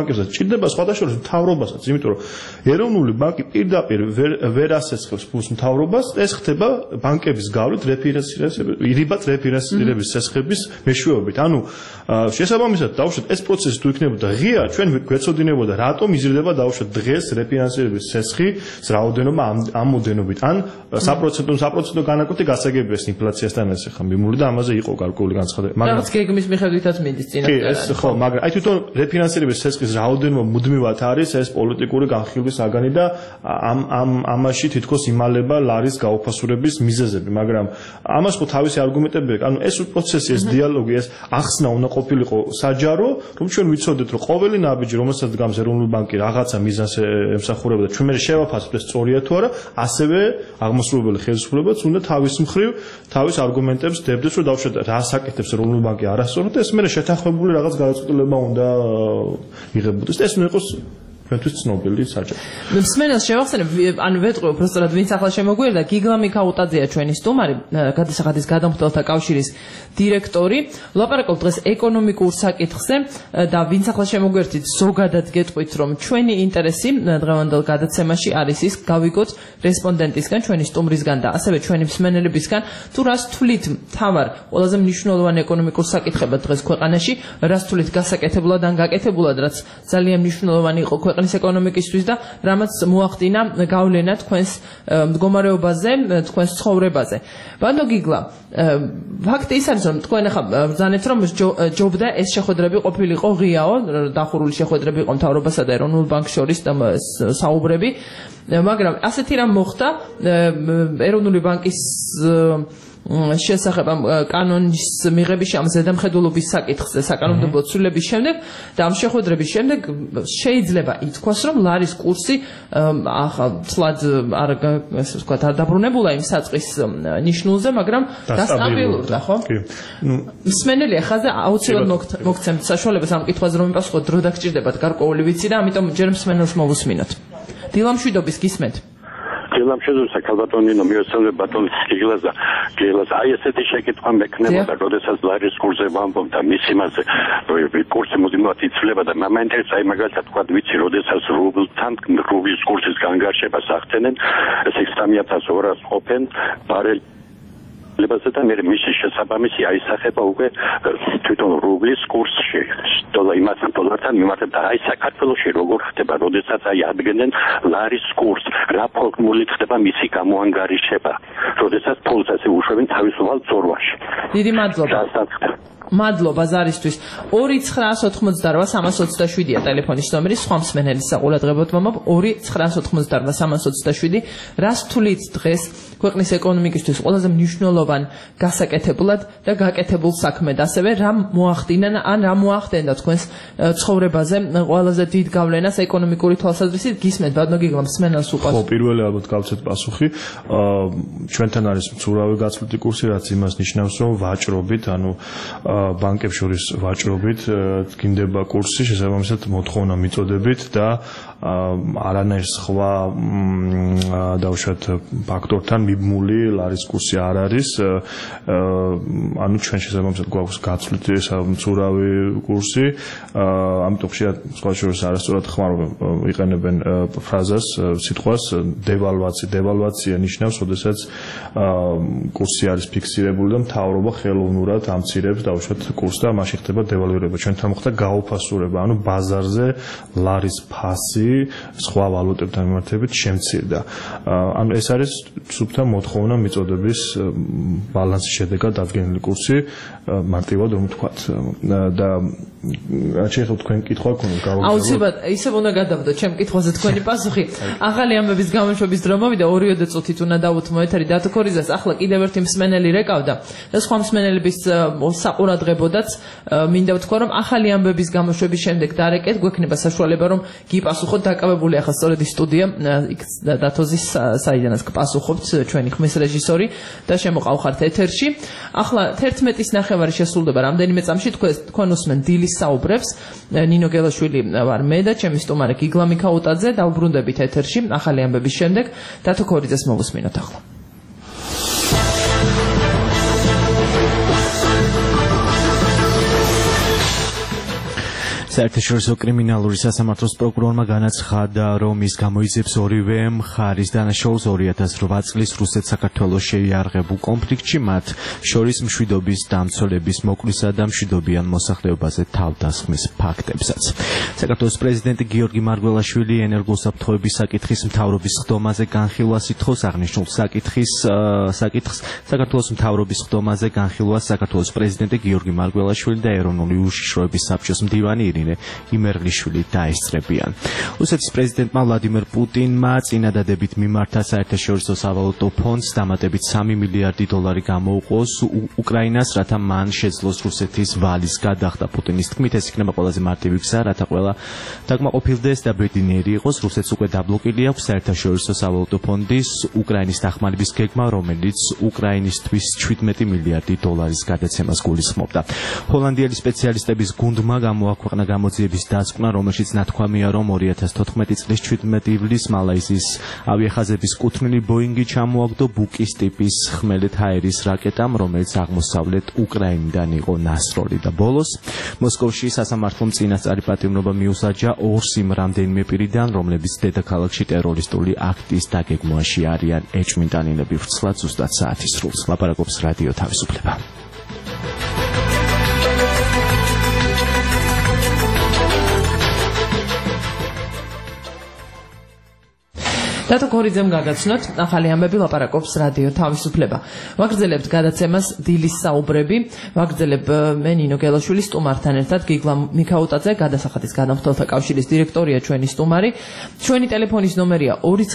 მჭირდება სხვადასხვა მთავრობასაც, იმიტომ რომ ეროვნული ბანკი პირდაპირ ვერ ასესხებს ფულს მთავრობას, ეს ხდება ბანკების გავლით რეფინანსირების სესხების მეშვეობით. ანუ შესაბამისად დავუშვათ ეს პროცესი თუ იქნებოდა ღია, ჩვენ გვეცოდინებოდა რატომ იზრდება დავუშვათ დღეს რეფინანსირების სესხის რაოდენობა ამ მოდენობით. ან საპროცენტო განაკვეთი გასაგებია ინფლაციასთან ეს ხა მიმული და ამაზე იყო გარკვეული განცხადება. მაგრამ რაღაც გეგმის მიხედვითაც მიდის წინასწარ. ეს ხო, მაგრამ აი თვითონ რეფინანსირების სესხის რაოდენობა მუდმივად არის ეს პოლიტიკური განხილვის საგანი და ამაში თითქოს იმალება ლარის გაუფასურების მიზეზები, მაგრამ ამას ხო თავისი არგუმენტები აქვს. ანუ ეს პროცესი, ეს დიალოგი, ეს ახსნა უნდა ყოფილიყო საჯარო, რომ ჩვენ ვიცოდეთ, რომ ყოველი ნაბიჯი, რომელსაც დგამს ეროვნული ბანკი რაღაცა მიზანს ემსახურება და ჩვენ მე შევაფასებთ ეს სწორია თუ არა, ასევე აღმასრულებელი ხელისუფლებაც უნდა თავის მხრივ თავის არგუმენტებს დებდეს, რომ დავუშვათ რა საკეთებს ეროვნული ბანკი არასწორად და ეს მე შეთანხმებული რაღაც გადაწყვეტილება უნდა იღებოდეს. ეს უნდა იყოს ჩვენთვის ცნობილი საჭირო. მსმენელს შევახსენებ, ანუ ვეტყვი უბრალოდ ვინც ახლა შემოგვიერთდა, გიგლა მიქაუტაძეა ჩვენი სტუმარი, გადასახადის გადამხდელთა კავშირის დირექტორი. ვლაპარაკობთ დღეს ეკონომიკურ საკითხზე და ვინც ახლა შემოგვიერთდით, ზოგადად გეტყვით, რომ ჩვენი ინტერესი დღევანდელ გადაცემაში არის ის, გავიგოთ რესპონდენტისგან, ჩვენი სტუმრისგან და ასევე ჩვენი მსმენელებისგან, თუ რას თვლით მთავარ ყველაზე მნიშვნელოვან ეკონომიკურ საკითხებად დღეს ქვეყანაში, რას თვლით გასაკეთებლად ან გაკეთებულად, რაც ძალიან მნიშვნელოვანი იყო ქვეყნის ეკონომიკისთვის და რამაც მოახდინა გავლენა თქვენს მდგომარეობაზე, თქვენს ცხოვრებაზე. ბანდო გიგლა, ფაქტი ის არის, რომ თქვენ ახლა ბრძანეთ, რომ ჯობდა ეს შეხვედრები ყოფილიყო ღიაო, დახურული შეხვედრები იყო მთავრობასა და ეროვნულ ბანკს შორის და საუბრები, მაგრამ ასეთი რამ მოხდა ეროვნული ბანკის შესახებ კანონის მიღების ამ ზედამხედველობის საკითხზე საკანონმდებლო ცვლილების შემდეგ და ამ შეხვედრების შემდეგ შეიძლება ითქვას, რომ ლარის კურსი ახალ არ დაბრუნებულა იმ საწყის ნიშნულზე, მაგრამ დასტაბილურდა, ხო? მსმენელი ახალზე აუცილებლად მოგცემთ საშუალებას ამ კითხვაზე, რომ იპასუხოთ, დრო დაგჭირდებათ გარკვეული ვიცი და ამიტომ ჯერ მსმენელს მოვუსმინოთ. დილამშვიდობის გისმენთ. დილამშვიდობისა ქალბატონინო მიოცემ ბატონ გიგლაზა აი ესეთი შეკითხვა მექნებოდა, როდესაც ლარის კურსზე ვამბობ და მის იმაზე კურსი მუდმივად იცვლება და მაინტერესებს აი მაგალითად თქვა ვიცი, როდესაც რუბლთან რუბლის კურსის განგარშებას ახდენენ 60000 ყოფენ ბარელი ლებასა და მე მისი შესაბამისი აისახება უკვე თვითონ რუბლის კურსში დოლართან მიმართებით და აი საქართველოში როგორ ხდება, როდესაც აი ადგენენ ლარის კურსს, რა ფორმულით ხდება მისი გამოანგარიშება, როდესაც ფულს ასე უშვებენ თავისუფალ წორვაში. დიდი მადლობა. მადლობა ზარისთვის. 2988327-ია ტელეფონის ნომერი, სხვა მსმენელის საყურადღებოდ მომობ 2988327. რას თვლით დღეს ქვეყნის ეკონომიკისთვის ყველაზე მნიშვნელოვან გასაკეთებლად და გაკეთებულ საქმედ, ასევე რა მოახდინა ან რა მოახდენდა თქვენს ცხოვრებაზე ყველაზე დიდ გავლენას ეკონომიკური თვალსაზრისით? გისმენთ ბატონო გიგლა, მსმენელს უყვარს. ხო, პირველი ალბათ გავცეთ პასუხი. ჩვენთან არის მცურავი გაცვლითი კურსი, რაც იმას ნიშნავს, რომ ვაჭრობით, ანუ ბანკებს შორის ვაჭრობით გინდება კურსი, შესაბამისად მოთხოვნა მიწოდებით და არანაირ სხვა დავუშვათ ფაქტორთან მიბმული ლარის კურსი არ არის. ანუ ჩვენ შესაბამისად გვაქვს გაცვლითი მცურავი კურსი, ამიტომ ხშირად სხვა შორის არასწორად იყენებენ ფრაზას, სიტყვას დევალვაცია ნიშნავს, როდესაც კურსი არის ფიქსირებული და მთავრობა ხელოვნურად ამცირებს დავუშვათ კურსს და მაშინ ხდება დევალვირება. ჩვენთან მოხდა გაუფასურება, ანუ ბაზარზე ლარის ფასი სხვა ვალუტებთან მიმართებით შემცირდა. ანუ ეს არის სუფთა მოთხოვნა მიწოდების ბალანსის შედეგად დადგენილი კურსი, მარტივად რომ ვთქვათ. და შეიძლება თქვენ კითხვა გქონდეთ გავაგზავნოთ. აუცილებლად ისევ უნდა გადავდოთ ჩემ კითხვაზე თქვენი პასუხი. ახალი ამბების გამოშვების დრო მოვიდა 2 წუთით უნდა დავუთმო ეთერი დათო ქორიძეს. ახლა კიდევ ერთი მსმენელი რეკავდა და სხვა მსმენელების საყურადღებოდაც მინდა ვთქვა, რომ ახალი ამბების გამოშვების შემდეგ დარეკეთ, გვექნება საშუალება რომ გიპასუხოთ. დაკავებული ახლა სწორედ სტუდია დათოზის საიდანაც გპასუხობთ, ჩვენი ხმის რეჟისორი და შემოყავხართ ეთერში. ახლა 11:30 შესრულდება რამდენიმე წამში, თქვენ უსმენთ დილის საუბრებს. ნინო გელაშვილი ვარ მე და ჩემი სტუმარი გიგლა მიქაუტაძე. დავუბრუნდებით ეთერში ახალი ამბების შემდეგ. დათო ქორიძეს მოვუსმინოთ ახლა. საერთაშორისო კრიმინალური სასამართლოს პროკურორმა განაცხადა, რომ ის გამოიძიებს ორივე მხარის დანაშაულს 2008 წლის რუსეთ-საქართველოს შეიარაღებულ კონფლიქტში მათ შორის მშვიდობის დამცველების მოკლისა და მშვიდობიან მოსახლეობაზე თავდასხმის ფაქტებსაც. საქართველოს პრეზიდენტი გიორგი მარგველაშვილი ენერგოსაფრთხოების საკითხის მთავრობის ხდომაზე განხილვას ითხოვს. აღნიშნულ საკითხს საქართველოს მთავრობის ხდომაზე განხილვას საქართველოს პრეზიდენტი გიორგი მარგველაშვილი და ეროვნული უშიშროების საბჭოს მდივანი ირინე იმერლიშვილი დაესწრებიან. რუსეთის პრეზიდენტმა ვლადიმერ პუტინმა წინადადებით მიმართა საერთაშორისო სავალუტო ფონდს დამატებით 3 მილიარდი დოლარი გამოუყოს უკრაინას, რათა მან შეძლოს რუსეთის ვალის გადახდა. პუტინის თქმით, ეს იქნება ყველაზე მარტივი გზა, რათა ყველა დაკმაყოფილდეს და ბედნიერი იყოს. რუსეთს უკვე დაბლოკილი აქვს საერთაშორისო სავალუტო ფონდის უკრაინის დახმარების გეგმა, რომელიც უკრაინისთვის 17 მილიარდი დოლარის გადაცემას გულისხმობდა. ჰოლანდიელი სპეციალისტების გუნდმა გამოაქვეყნა გამოძიების დასკვნა, რომელშიც ნათქვამია, რომ 2014 წლის 17 ივლისს მალაიზიის ავიახაზების კუთვნილი ბოინგი ჩამოაგდო ბუკის ტიპის ხმელეთ ჰაერის რაკეტამ, რომელიც აღმოსავლეთ უკრაინიდან იყო ნასროლი და ბოლოს მოსკოვში სასამართლომ წინასწარი პატიმრობა მიუსაჯა 2 იმ რამდენიმე პირიდან, რომლებიც დედაქალაქში ტერორისტული აქტის დაგეგმვაში არიან ეჭვმიტანილები. ვრცლად ზუსტად საათის სრულს ლაპარაკობს რადიო თავისუფლება. დათო გორიძემ გაგაცნოთ ახალი ამბები ლაპარაკობს რადიო თავისუფლება. ვაგრძელებთ გადაცემას დილის საუბრები. ვაგრძელებ მე ნინო გელაშვილი სტუმართან ერთად გიგლა მიქაუტაძე, გადასახადის გადამხდელთა კავშირის დირექტორია ჩვენი სტუმარი. ჩვენი ტელეფონის ნომერია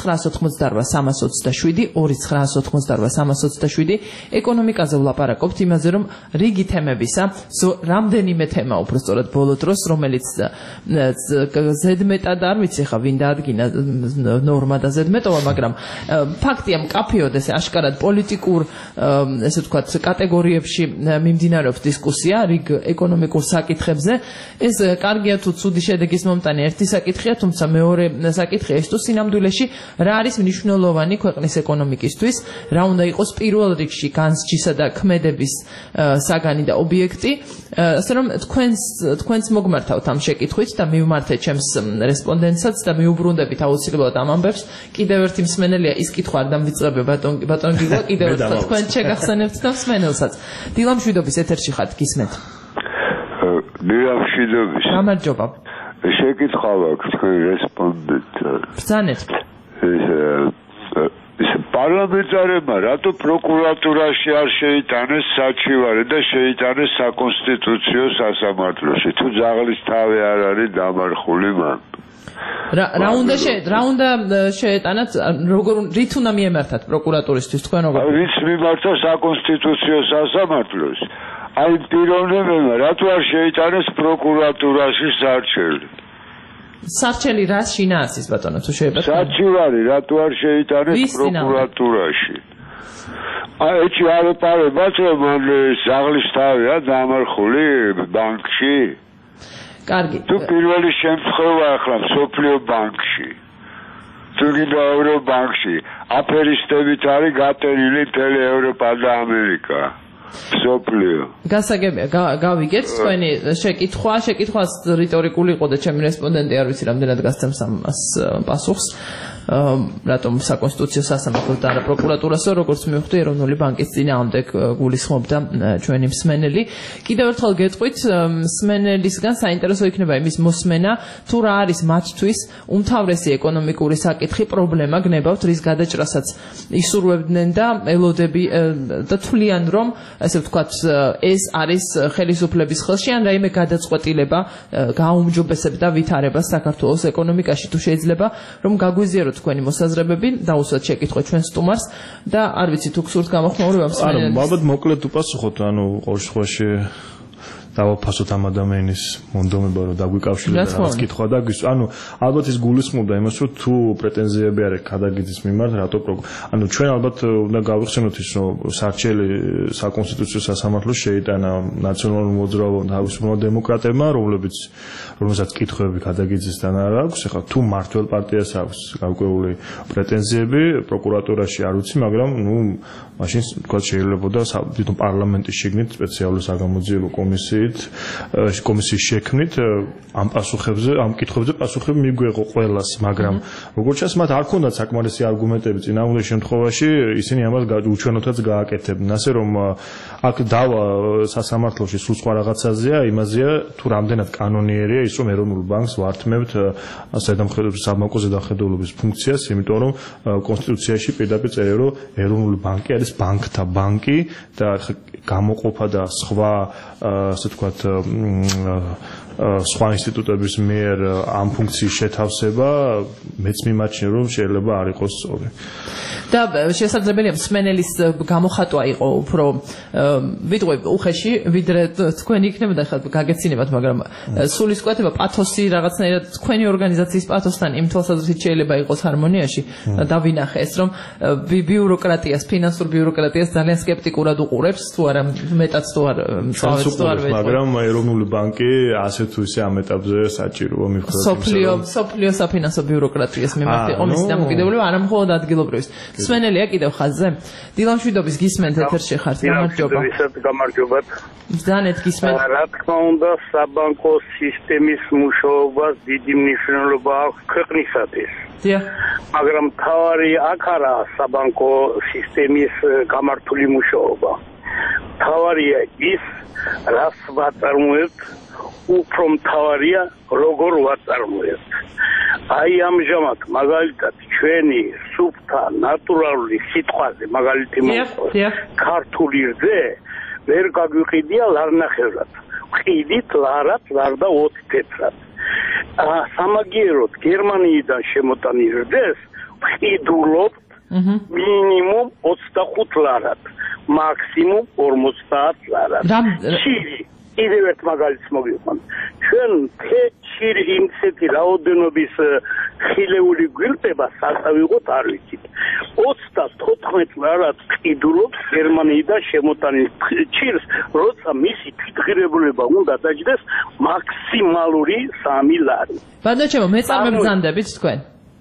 2998327 2998327. ეკონომიკაზე ვლაპარაკობთ იმაზე, რომ რიგი თემებისა, რამდენიმე თემა უბრალოდ ბოლო დროს, რომელიც ზედმეტად არ ვიცი ხა ვინ დაადგინა ნორმა და ზედმეტობა, მაგრამ ფაქტია მკაფიოდ ესე აშკარად პოლიტიკურ ესე ვთქვათ კატეგორიებში მიმდინარეობს დისკუსია რიგ ეკონომიკურ საკითხებზე. ეს კარგია თუ ცუდი შედეგის მომტანი ერთი საკითხია, თუმცა მეორე საკითხია ის თუ სინამდვილეში რა არის მნიშვნელოვანი ქვეყნის ეკონომიკისთვის, რა უნდა იყოს პირველ რიგში განსჯისა და ქმედების საგანი და ობიექტი. ასე რომ თქვენს მოგმართავთ ამ შეკითხვით და მივმართეთ ჩემს რესპონდენტსაც და მიუბრუნდებით აუცილებლად ამ ამბებს. კიდევ ერთი მსმენელია ის კითხვა არ დამვიწყებია ბატონ გიგლა, კიდევ ერთხელ თქვენ შეგახსენებთ და მსმენელსაც. დილა მშვიდობის ეთერში ხართ, გისმენთ. დილა მშვიდობის. გამარჯობა. შეკითხვა აქვს თქვენ რესპონდენტს. ბრძანეთ. პარლამენტარებმა რატო პროკურატურაში არ შეიტანეს საჩივარი და შეიტანეს საკონსტიტუციო სასამართლოში? თუ ძაღლის თავი არ არის დამარხული მან. რა უნდა შეეტანათ, რით უნდა მიემართათ პროკურატურისთვის თქვენ როგორ? ვინც მიმართა საკონსტიტუციო სასამართლოს, აი პიროვნებებმა რატო არ შეიტანეს პროკურატურაში სარჩელი? სარჩელი რას შინაარსის ბატონო თუ შეიძლება? საჩივარი რატო არ შეიტანეს პროკურატურაში? აი ეჭი არ ეპარებათ რომ მან ძაღლის თავია დამარხული ბანკში? კარგი. თუ პირველი შემთხვევა ახლა სოფლიო ბანკში, თუ კიდევ ევრობანკში, აფერისტებით არის გატერილი მთელი ევროპა და ამერიკა. სოფლიო. გასაგებია, გავიგეთ თქვენი შეკითხვას რიტორიკული იყო და ჩემი რესპონდენტი არ ვიცი რამდენად გასცემს ამას პასუხს. რატომ საკონსტიტუციო სასამართლოს და არა პროკურატურასო, როგორც მივხვდი, ეროვნული ბანკის წინააღმდეგ გულისხმობდა ჩვენი მსმენელი. კიდევ ერთხელ გეტყვით, მსმენელისგან საინტერესო იქნება იმის მოსმენა, თუ რა არის მათთვის უმთავრესი ეკონომიკური საკითხი, პრობლემა გნებავთ, რის გადაჭრასაც ისურვებდნენ და ელოდები და თვლიან, რომ ასე ვთქვათ, ეს არის ხელისუფლების ხელში, ან რაიმე გადაწყვეტილება გააუმჯობესებდა ვითარებას საქართველოს ეკონომიკაში, თუ შეიძლება რომ გაგვიზიაროთ თქვენი მოსაზრებები, დაუსვათ შეკითხვა ჩვენ სტუმარს და არ ვიცი თუ გსურთ გამოხმაურება მსმენელის. ანუ ალბათ მოკლედ უპასუხოთ, ანუ ყოველ შემთხვევაში დავაფასოთ ამ ადამიანის მონდომება რომ დაგვიკავშიროთ და რაღაც კითხვა დაგვისვა. ანუ ალბათ ის გულისხმობდა იმას, რომ თუ პრეტენზიები არის ქადაგიძის მიმართ, რატო ანუ ჩვენ ალბათ უნდა გავიხსენოთ ის, რომ სარჩელი საკონსტიტუციო სასამართლოს შეიტანა ნაციონალურ მოძრაობამ და თავისუფლმა დემოკრატებმა, რომელსაც კითხვები ქადაგიძისთან არ აქვს. ეხლა თუ მართლ პარტიას აქვს გარკვეული პრეტენზიები, პროკურატურაში არ ვიცი, მაგრამ მაშინ თქვა შეიძლებოდა თვითონ პარლამენტის შიგნით სპეციალური საგამოძიებო კომისია კომისიის შექმნით ამ კითხვებზე პასუხები მიგვეღო ყველას, მაგრამ როგორც ჩანს, მათ არ ქონდათ საკმარისი არგუმენტები წინააღმდეგ შემთხვევაში, ისინი ამას უჩვენოთაც გააკეთებდნენ, ასე რომ აქ დავა სასამართლოში სულ სხვა რაღაცაზეა, იმაზეა თუ რამდენად კანონიერია ის, რომ ეროვნულ ბანკს ვართმევთ საბანკო ზედამხედველობის ფუნქციას, იმიტომ რომ კონსტიტუციაში პირდაპირ წერია, რომ ეროვნული ბანკი არის ბანკთა ბანკი და გამოყოფა და სხვა ასე ვთქვათ სხვა ინსტიტუტების მიერ ამ ფუნქციის შეთავსება მეც მიმაჩნია რომ შეიძლება არ იყოს სწორი. და შესაძლებელია მსმენელის გამოხატვა იყო უფრო ვიტყვი უხეში ვიდრე თქვენი იქნებოდა ხა გაგეცინებათ, მაგრამ სულისკვეთება პათოსი რაღაცნაირად თქვენი ორგანიზაციის პათოსთან იმ თვალსაზრისით შეიძლება იყოს ჰარმონიაში და ვინახე ეს რომ ბიუროკრატიას, ფინანსურ ბიუროკრატიას ძალიან სკეპტიკურად უყურებს თუ არა მეტად თუ არ მწავებს თუ არ ვეტყვი. მაგრამ ეროვნული ბანკი ასე თუ ისე ამ ეტაპზე საჭიროა მივხვდეთ. სოფლიო საფინანსო ბიუროკრატიას მიმართ იყო მისი დამოკიდებულება არა მხოლოდ ადგილობრივის. მსმენელია კიდევ ხაზზე. დილამშვიდობის გისმენთ ეთერში ხართ. გამარჯობა. გამარჯობათ. ბრძანეთ გისმენთ. რა თქმა უნდა, საბანკო სისტემის მუშაობას დიდი მნიშვნელობა აქვს ქვეყნისათვის. მაგრამ თავარი აქ არა საბანკო სისტემის გამართული მუშაობა. თავარია ის, რას ვაწარმოებთ, უფრო მთავარია როგორ ვაწარმოებთ. აი ამჟამად მაგალითად ჩვენი სუფთა ნატურალური სიტყვაზე მაგალითი მოყვა ქართული რძე ვერ გაგვიყიდია ლარნახევრად. ვყიდით ლარად, ლარდა 20 თეთრად. სამაგიეროდ გერმანიიდან შემოტანილ რძეს ვყიდულობთ მინიმუმ 25 ლარად, მაქსიმუმ 50 ლარად. კიდევ ერთ მაგალითს მოგიყვან. ჩვენ ჩირი იმცეთი რაოდენობის ხილეული გვირტება საწავიღოთ არ ვიცით. 34 ლარად ყიდულობს გერმანიიდან შემოტანილ ჩირს, როცა მისი თვითღირებულება უნდა დაჯდეს მაქსიმალური 3 ლარი. ბანდაჩემო, მეწარმებრძანდებით თქვენ?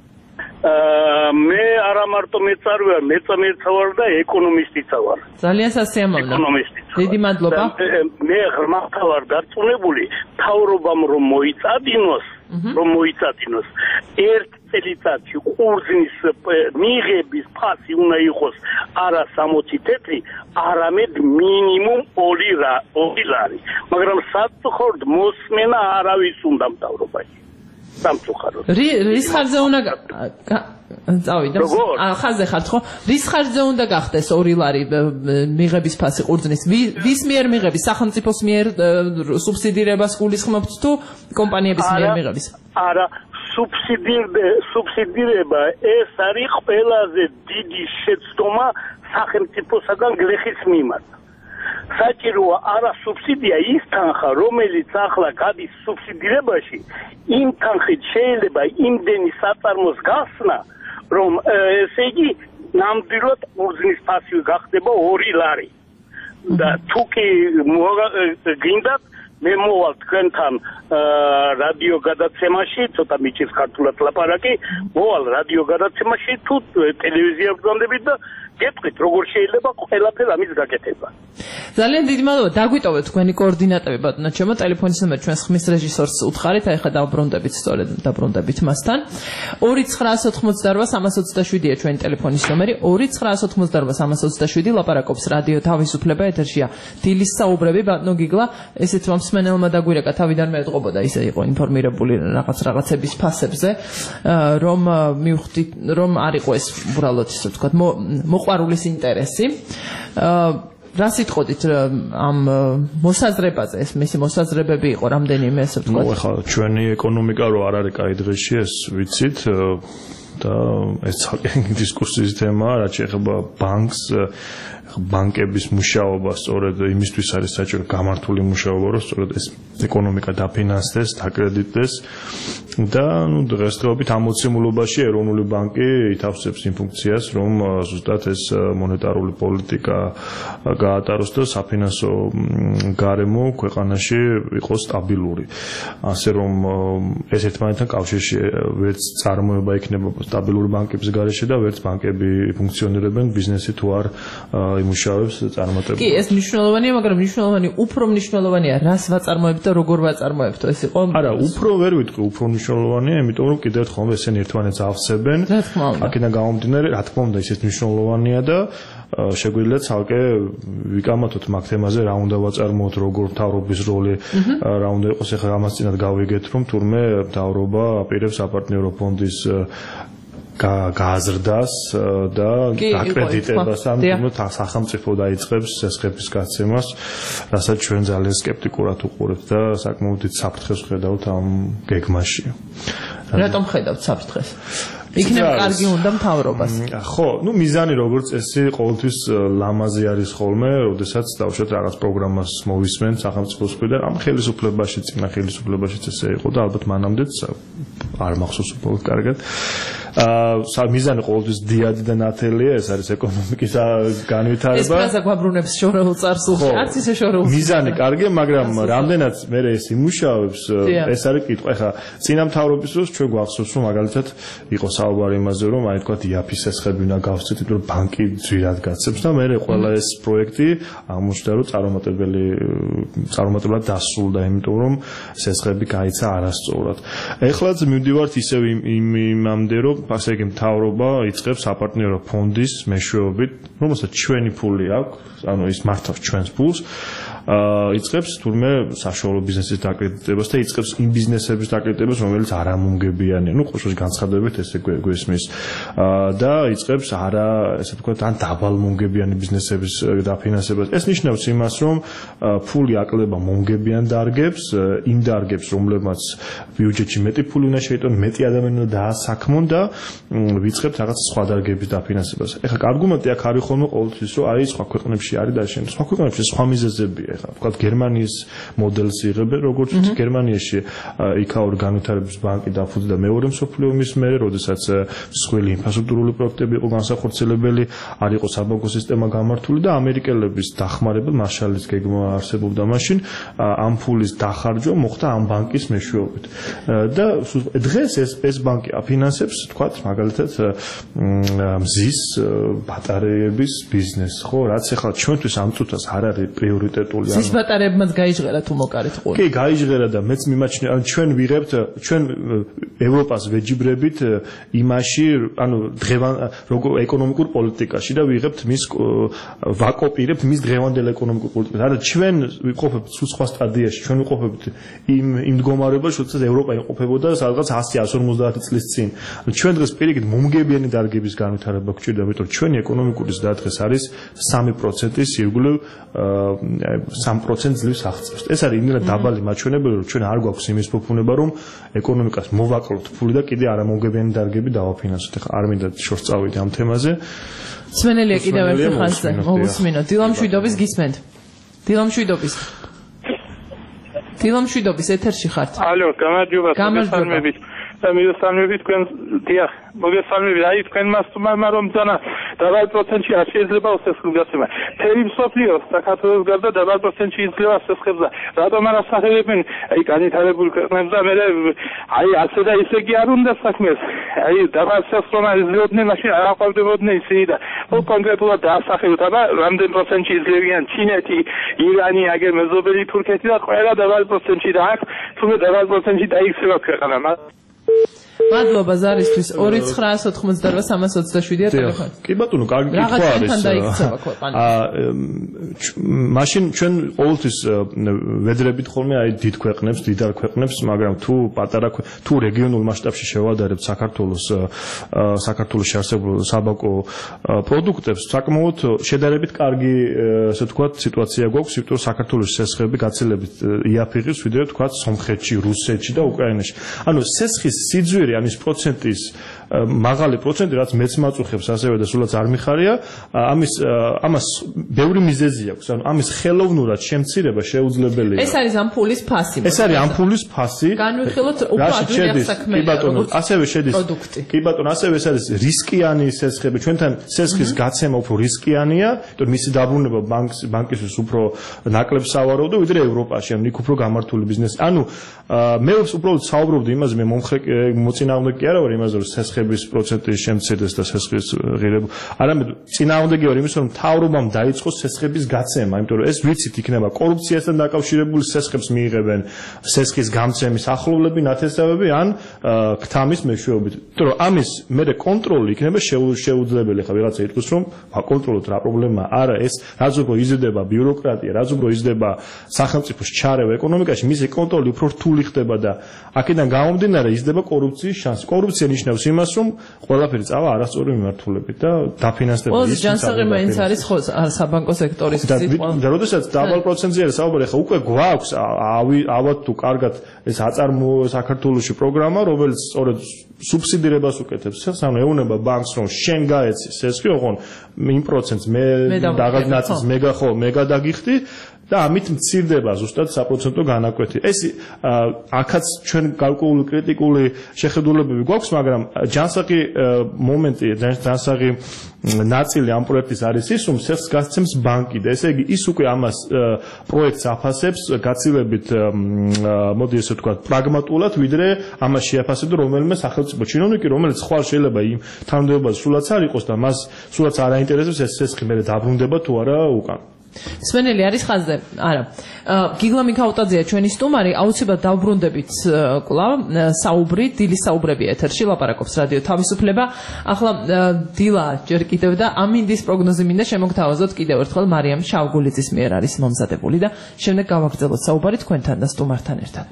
მე არა მარტო მეწარმე ვარ, მეწამერცა ვარ და ეკონომისტიცა ვარ. ძალიან სასიამოვნო. დიდი მადლობა. მე ღრმათა ვარ დარწმუნებული, მთავრობამ რომ მოიწადინოს, ერთ წელიწადში ყურძნის მიღების ფასი უნდა იყოს არა 60 თეთრი, არამედ მინიმუმ 2 ლარი. მაგრამ საწუხაროდ მოსმენა არავის უნდა მთავრობაში. სამწუხაროდ. რის ხარჯზე უნდა წავიდა? ხაზზე ხართ ხო? რის ხარჯზე უნდა გახდეს 2 ლარი მიღების ფასი ყურძნის? ვის მიერ მიღების? სახელმწიფოს მიერ სუბსიდირებას გულისხმობთ თუ კომპანიების მიერ მიღების? არა, სუბსიდირება ეს არის ყველაზე დიდი შეცდომა სახელმწიფოსაგან გლეხის მიმართ. საჭიროა არა სუბსიდია, ის თანხა, რომელიც ახლა გადის სუბსიდირებაში, იმ თანხით შეიძლება იმდენი საწარმოს გახსნა, რომ ესე იგი ნამდვილად ყურძნის ფასი გახდება 2 ლარი. და თუ კი გინდათ მე მოვალ თქვენთან რადიო გადაცემაში, ცოტა მიჭირს ქართულად ლაპარაკი, მოვალ რადიო გადაცემაში თუ ტელევიზია ბრძანდებით და გეტყვით როგორ შეიძლება ყველაფერს ამის გაკეთება. ძალიან დიდი მადლობა. დაგვიტოვეთ თქვენი კოორდინატები ბატონო ჩემო, ტელეფონის ნომერი ჩვენს ხმის რეჟისორს უთხარით, აი ხა დაბრუნდებით სწორედ დაბრუნდებით მასთან. 2988327-ია ჩვენი ტელეფონის ნომერი, 2988327 ლაპარაკობს რადიო თავისუფლება, ეთერშია დილის საუბრები, ბატონო გიგლა, ესეც მსმენელმა დაგვირეკა, თავიდან მე ეტყობოდა, ისე იყო ინფორმირებული რაღაცების ფასებზე, რომ მივხვდით, რომ არ იყო ეს უბრალოდ ისე ვთქვათ, მოყვარულის ინტერესი. რა სიტყოდით ამ მოსაზრებაზე, ეს მისი მოსაზრებები იყო რამდენიმე ესე ვთქვათ. ნუ ახლა ჩვენი ეკონომიკა რო არ არის კაი დღეში, ეს ვიცით და ეს ძალიან დისკუსიის თემაა, რაც შეეხება ბანკს, ბანკების მუშაობა, სწორედ იმისთვის არის საჭირო გამართული მუშაობა, რომ სწორედ ეს ეკონომიკა დაფინანსდეს, დაკრედიტდეს და დღესდღეობით ამოცემულობაში ეროვნული ბანკი ითავსებს იმ ფუნქციას, რომ ზუსტად ეს მონეტარული პოლიტიკა გაატაროს და საფინანსო გარემო ქვეყანაში იყოს სტაბილური. ასე რომ ეს ერთმანეთთან კავშირში ვერც წარმოება იქნება სტაბილური ბანკების გარეშე და ვერც ბანკები ფუნქციონირებენ ბიზნესი თუ არ იმუშავებს წარმატებით. კი, ეს მნიშვნელოვანია, მაგრამ უფრო მნიშვნელოვანია რას ვაწარმოებთ და როგორ ვაწარმოებთ, ეს იყო? არა, უფრო ვერ ვიტყვი, უფრო მნიშვნელოვანია, იმიტომ რომ კიდევ ერთხელ ესენი ერთმანეთს ავსებენ. აქედან გამომდინარე, რა თქმა უნდა, ისეთ მნიშვნელოვანია და შეგვიძლია ცალკე ვიკამათოთ მაგ თემაზე, რა უნდა ვაწარმოოთ, როგორ მთავრობის როლი, რა უნდა იყოს, ახლა ამას წინათ გავიგეთ, რომ თურმე მთავრობა აპირებს საპარტნიორო ფონდის გააზრდას და აკრედიტებას ან სახელმწიფო დაიწყებს სესხების გაცემას, რასაც ჩვენ ძალიან სკეპტიკურად უყურებთ და საკმაოდ დიდ საფრთხეს ვხედავთ ამ გეგმაში. რატომ ხედავთ საფრთხეს? იქნება კარგი უნდა მთავრობას. ხო, მიზანი როგორც წესი ყოველთვის ლამაზი არის ხოლმე, როდესაც დავუშვათ რაღაც პროგრამას მოვისმენთ სახელმწიფოს მხრიდან, ამ ხელისუფლებაში, წინა ხელისუფლებაშიც ესე იყო და ალბათ მანამდეც არ მახსოვს უბრალოდ კარგად. მიზანი ყოველთვის დიადი და ნათელია, ეს არის ეკონომიკის განვითარება. ეს ფრაზა გვაბრუნებს შორეულ წარსულში, არც ისე შორეულ. მიზანი კარგია, მაგრამ რამდენად მე ეს იმუშავებს, ეს არის კითხვა. ეხლა წინა მთავრობის დროს ჩვენ გვახსოვს, რომ მაგალითად იყო საუბარი იმაზე, რომ აი თქვა იაფის სესხები უნდა გავსწრეთ, იმიტომ რომ ბანკი ძვირად გაცემს და მე ყველა ეს პროექტი აღმოჩნდა, რომ წარუმატებლად დასრულდა, იმიტომ რომ სესხები გაიცა არასწორად. ეხლაც მივდივართ ისევ იმამდე, რომ ასე იგი მთავრობა იწყებს საპარტნიორო ფონდის მეშვეობით, რომელსაც ჩვენი ფული აქვს, ანუ ის მართავს ჩვენს ფულს, იწყებს თურმე საშუალო ბიზნესის დაკრედიტებას და იწყებს იმ ბიზნესების დაკრედიტებას, რომელიც არ ამონგებიანია. ყოველთვის განცხადებით ესე გვესმის და იწყებს არა, ესე ვთქვათ, ან დაბალმონგებიანი ბიზნესების დაფინანსებას. ეს ნიშნავს იმას, რომ ფული აკლდება მონგებიან დარგებს, იმ დარგებს, რომლებმაც ბიუჯეტში მეტი ფული უნდა შეიტანონ, მეტი ადამიანი უნდა დაასაქმონ და ვიწყებთ რაღაც სხვა დარგების დაფინანსებას. ეხლა არგუმენტი აქ არის ხოლმე ყოველთვის, რომ აი სხვა ქვეყნებში არის დაშენებული. სხვა ქვეყნებში სხვა მიზეზებია. ეხლა ვთქვათ, გერმანიის მოდელს იღებენ, როგორც გერმანიაში იქაური განვითარების ბანკი დაფუძნდა მეორე მსოფლიო ომის მერე, როდესაც მსხვილი ინფრასტრუქტურული პროექტები იყო განსახორციელებელი, არ იყო საბანკო სისტემა გამართული და ამერიკელების დახმარება, მარშალის გეგმა არსებობდა მაშინ, ამ ფულის დახარჯვა მოხდა ამ ბანკის მეშვეობით. და დღეს ეს ბანკი აფინანსებს, თქვათ, მაგალითად მზის ბატარეების ბიზნესს, ხო, რაც ახლა ჩვენთვის ამ წუთას არ არის პრიორიტეტული. მზის ბატარეებმაც გაიჟღერა თუ მოკარით ყური. კი, გაიჟღერა და მეც მიმაჩნია, ჩვენ ვიღებთ, ჩვენ ევროპას ვეჯიბრებით იმაში, ანუ როგორ ეკონომიკურ პოლიტიკაში და ვიღებთ მის ვაკოპირებთ მის დღევანდელ ეკონომიკურ პოლიტიკას. არა, ჩვენ ვიყოფებთ სხვა სტადიაში, ჩვენ ვიყოფებთ იმ მდგომარეობაში, როდესაც ევროპა იყოფებოდა სადღაც 100-150 წლის წინ. ჩვენ დღეს პირიქით მომგებიანი დარგების განვითარება გვჭირდება, იმიტომ რომ ჩვენი ეკონომიკური ზრდა არის 3%-ის ირგვლივ 3% ძლივს აღწევს. ეს არის იმდენად დაბალი მაჩვენებელი, რომ ჩვენ არ გვაქვს იმის ფუფუნება, რომ ეკონომიკას მოვაკლოთ ფული და კიდე არამომგებიანი დარგები დავაფინანსოთ. ეხლა არ მინდა შორს წავიდე ამ თემაზე. სვენელია კიდევ ერთი ხაზზე. მოგუსმინოთ. დილამშვიდობის გისმენთ. დილამშვიდობის ეთერში ხართ. ალო, გამარჯობა. გამარჯობა. მოგესალმებით თქვენ დიახ მოგესალმებით აი თქვენ მასტუმარმა რომ ძანა დაბალ პროცენტში არ შეიძლება სესხების გაცემა თერი მსოფლიო საქართველოს გარდა დაბალ პროცენტში იძლევა სესხებს და რატომ არ ასახელებენ აი განვითარებული ქვეყნებს და მე აი ასე და ისე კი არ უნდა საქმეს აი დაბალ სესხს რომ იძლეოდნენ მაშინ არ აყვავდებოდნენ ისინი და კონკრეტულად დაასახელოთ აბა რამდენ პროცენტში იძლევიან ჩინეთი ირანი აგერ მეზობელი თურქეთი და ყველა დაბალ პროცენტში და აქ თუმცა დაბალ პროცენტში დაიქცევა ქვეყანა მადლობა ზარისთვის 2988327-ია ტელეფონი. კი ბატონო, კარგი კითხვა არის. მაშინ ჩვენ ყოველთვის ვედრებით ხოლმე აი დიდ ქვეყნებს, დიდარ ქვეყნებს, მაგრამ თუ პატარა თუ რეგიონულ მასშტაბში შევადარებთ საქართველოში არსებულ საბანკო პროდუქტებს, საკმაოდ შედარებით კარგი, ასე ვთქვათ, სიტუაცია გვაქვს, იმიტომ რომ საქართველოს სესხები გაცილებით იაფიღებს, ვიდრე ვთქვათ, სომხეთში, რუსეთში და უკრაინაში. ანუ სესხის სიძვირი ამის პროცენტის მაღალი პროცენტი, რაც მეც მაწუხებს ასევე და სულაც არ მიხარია, ამას ბევრი მიზეზი აქვს. ანუ ამის ხელოვნურად შემცირება შეუძლებელია. ეს არის ამ ფულის ფასი. ეს არის ამ ფულის ფასი. განვიხილოთ უფრო ადვილი საქმეა, როგორც ასევე შედის. კი ბატონო, ასევე ეს არის რისკიანი სესხები. ჩვენთან სესხის გაცემა უფრო რისკიანია, იმიტომ რომ მისი დაბრუნება ბანკისთვის უფრო ნაკლებ სავარაუდო, ვიდრე ევროპაში, ანუ იქ უფრო გამართული ბიზნესი. ანუ მე უბრალოდ საუბრობდი იმაზე, მე მოწინააღმდეგე არა ვარ იმაზე, რომ სესხების პროცენტი შემცირდეს და სესხის ღირება. არამედ წინააღმდეგე ვარ იმის, რომ მთავრობამ დაიწყოს სესხების გაცემა, იმიტომ რომ ეს ვიცით იქნება კორუფციასთან დაკავშირებული სესხებს მიიღებენ, სესხის გამცემის ახლობლები, ნათესავები ან ქთამის მეშვეობით. იმიტომ რომ ამის მერე კონტროლი იქნება შეუძლებელი. ხა ვიღაცა იტყვის, რომ აკონტროლოთ რა პრობლემაა. არა, ეს რაც უფრო იზრდება ბიუროკრატია, რაც უფრო იზრდება სახელმწიფოს ჩარევა ეკონომიკაში, მისი კონტროლი უფრო რთული ხდება და აქედან გამომდინარე იზრდება კორუფციის შანსი. კორუფცია ნიშნავს იმას, რომ ყველაფერი წავა არასწორი მიმართულებით და დაფინანსდება ის. ყველაზე ჯანსაღი მაინც არის ხო საბანკო სექტორის სიტყვა. და როდესაც დაბალ პროცენტზე არის საუბარი, ხა უკვე გვაქვს ავად თუ კარგად ეს აწარმოო საქართველოში პროგრამა, რომელიც სწორედ სუბსიდირებას უკეთებს. ანუ ეუნება ბანკს, რომ შენ გაეცი სესხი, ოღონ იმ პროცენტს მე რაღაც ნაწილს მე გადაგიხდი და ამით მცირდება ზუსტად საპროცენტო განაკვეთი. ეს აქაც ჩვენ გარკვეული კრიტიკული შეხედულებები გვაქვს, მაგრამ ჯანსაღი მომენტი, ჯანსაღი ნაწილი ამ პროექტის არის ის, რომ სესხს გასცემს ბანკი და ესე იგი ის უკვე ამას პროექტს აფასებს გაცილებით მოდი ესე ვთქვათ პრაგმატულად, ვიდრე ამას შეაფასებდა რომელიმე სახელმწიფო ჩინოვნიკი, რომელიც ხვალ შეიძლება იმ თანამდებობაზე სულაც არ იყოს და მას სულაც არ აინტერესებს ეს სესხი მე დაბრუნდება თუ არა უკან. სვენელი არის ხაზზე? არა. გიგლა მიქაუტაძეა ჩვენი სტუმარი, აუცილებლად დავბრუნდებით კვლავ საუბრი, დილის საუბრები ეთერში ლაპარაკობს რადიო თავისუფლება. ახლა დილა ჯერ კიდევ და ამინდის პროგნოზი მინდა შემოგთავაზოთ კიდევ ერთხელ მარიამ შავგულიძის მიერ არის მომზადებული და შემდეგ გავაგრძელოთ საუბარი თქვენთან და სტუმართან ერთად.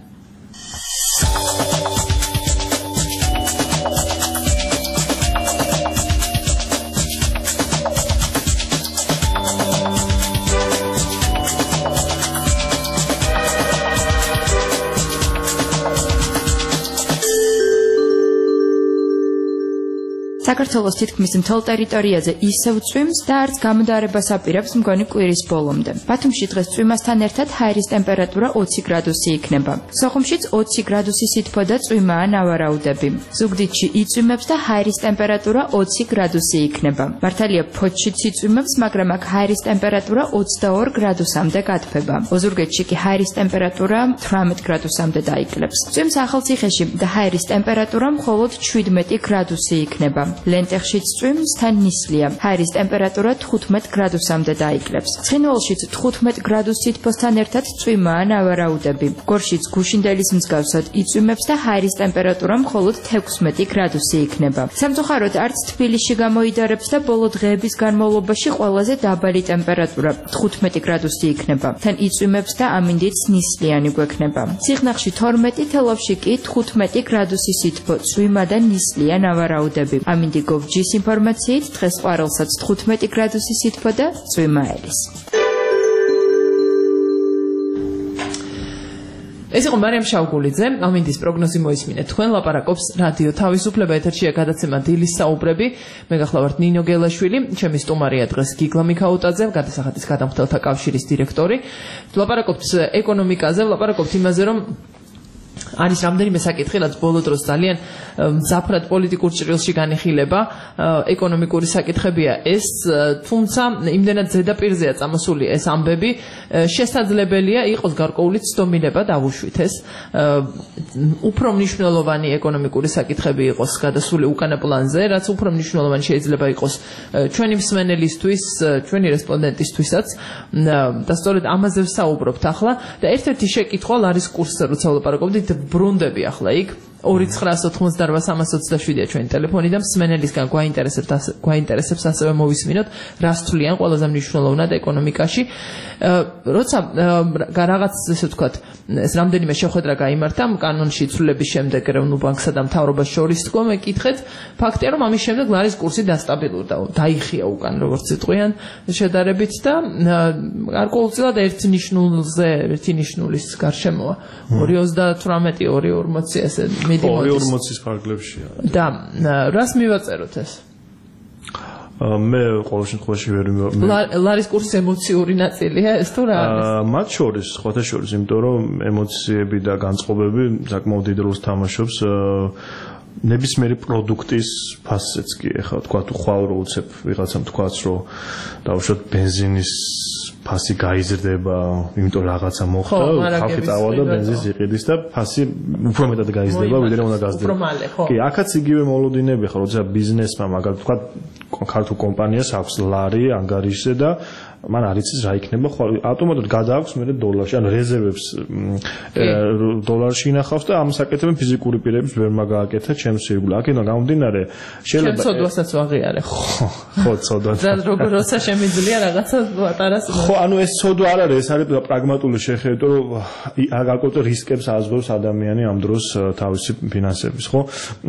საქართველოს თითქმის მთელ ტერიტორიაზე ისევ წვიმს და არც გამოდარებას აპირებს მგონი კვირის ბოლომდე. ბათუმში დღეს წვიმასთან ერთად ჰაერის ტემპერატურა 20 გრადუსი იქნება. სოხუმშიც 20 გრადუსი სითბო და წვიმაა ნავარაუდები. ზუგდიდში იწვიმებს და ჰაერის ტემპერატურა 20 გრადუსი იქნება. მართალია ფოთშიც იწვიმებს, მაგრამ აქ ჰაერის ტემპერატურა 22 გრადუსამდე გათბება. ოზურგეთში კი ჰაერის ტემპერატურა 18 გრადუსამდე დაიკლებს. წვიმს ახალციხეში და ჰაერის ტემპერატურა მხოლოდ 17 გრადუსი იქნება. ლენტეხშიც წვიმს თან ნისლია. ჰაერის ტემპერატურა 15 გრადუსამდე დაიკლებს. ცხინვალშიც 15 გრადუს სითბოსთან ერთად წვიმაა ნავარაუდები. გორშიც გუშინდელის მსგავსად იწვიმებს და ჰაერის ტემპერატურა მხოლოდ 16 გრადუსი იქნება. სამწუხაროდ არც თბილისში გამოიდარებს და ბოლო დღეების განმავლობაში ყველაზე დაბალი ტემპერატურა 15 გრადუსი იქნება. თან იწვიმებს და ამინდიც ნისლიანი გვექნება. ციხნახში 12, თელავში კი 15 გრადუსი სითბო, წვიმა და ნისლია ნავარაუდები. ამინდი გოვჯის ინფორმაციით დღეს ყვარელსაც 15 გრადუსი სითბო და წვიმა ელის. ეს იყო მარიამ შავგულიძე, ამინდის პროგნოზი მოისმინეთ. თქვენ ლაპარაკობს რადიო თავისუფლება, ეთერშია გადაცემა დილის საუბრები. მე გახლავართ ნინო გელაშვილი, ჩემი სტუმარია დღეს გიგლა მიქაუტაძე, გადასახადის გადამხდელთა კავშირის დირექტორი. ლაპარაკობთ ეკონომიკაზე, ლაპარაკობთ იმაზე, რომ არის რამდენიმე საკითხი, რაც ბოლო დროს ძალიან მძაფრად პოლიტიკურ ჭრილში განიხილება, ეკონომიკური საკითხებია ეს, თუმცა იმდენად ზედაპირზეა წამოსული ეს ამბები, შესაძლებელია იყოს გარკვეული ცდომილება დავუშვით ეს, უფრო მნიშვნელოვანი ეკონომიკური საკითხები იყოს გადასული უკანა პლანზე, რაც უფრო მნიშვნელოვანი შეიძლება იყოს ჩვენი მსმენელისთვის, ჩვენი რესპონდენტისთვისაც და სწორედ ამაზე ვსაუბრობთ ახლა და ერთ-ერთი შეკითხვა ლარის კურსზე როცა ვლაპარაკობდით ბრუნდები ახლა იქ 2998327-ია ჩვენი ტელეფონი და მსმენელისგან გვაინტერესებს ასევე მოვისმინოთ რას თვლიან ყველაზე მნიშვნელოვნად ეკონომიკაში. როცა რაღაც ესე ვთქვათ ეს რამდენიმე შეხვედრა გაიმართა კანონში ცვლილების შემდეგ ეროვნულ ბანკსა და მთავრობას შორის თქო მეკითხეთ, ფაქტია რომ ამის შემდეგ ლარის კურსი დასტაბილურდა, დაიხია უკან როგორც იტყვიან შედარებით და გარკვეულწილად ერთი ნიშნულის გარშემოა 2.38 2.40 ესე მიდიმოდის. 240-ის ფარგლებშია. და რას მივაწეროთ ეს? მე ყოველ შემთხვევაში ვერ ლარის კურსის ემოციური ნაწილია ეს თუ რა არის? მათ შორის, სხვათა შორის, იმიტომ რომ ემოციები და განწყობები საკმაოდ დიდ როლს თამაშობს ნებისმიერი პროდუქტის ფასზეც კი ახლა თქვა თუ ხვალ რო უცებ ვიღაცამ თქვაც რომ დავუშვათ ბენზინის ფასი გაიზრდება, იმიტომ რაღაცა მოხდა, ხალხი წავალდა ბენზინს იყიდის და ფასი უფრო მეტად გაიზრდება, ვიდრე უნდა გაზრდება. კი, აქაც იგივე მოლოდინები ხარ, როცა ბიზნესმა მაგალითად თქვა ქართულ კომპანიას აქვს ლარი ანგარიშზე და მან არ იცის რა იქნება, ხო ავტომატურად გადააქვს მე დოლარში, ანუ რეზერვებს დოლარში ინახავს და ამ საკეთებენ ფიზიკური პირებს ვერ მაგააკეთა ჩემს ირგვლივ. აქედან გამომდინარე, შეიძლება ჩემ ცოდვასაც ვაღიარე. ხო, ცოდვა. და როცა შემიძლია რაღაცა პატარას. ხო, ანუ ეს ცოდვა არ არის, ეს არის პრაგმატული შეხედვა, რომ აგაკეთო რისკებს აზღვევს ადამიანი ამ დროს თავისი ფინანსების, ხო?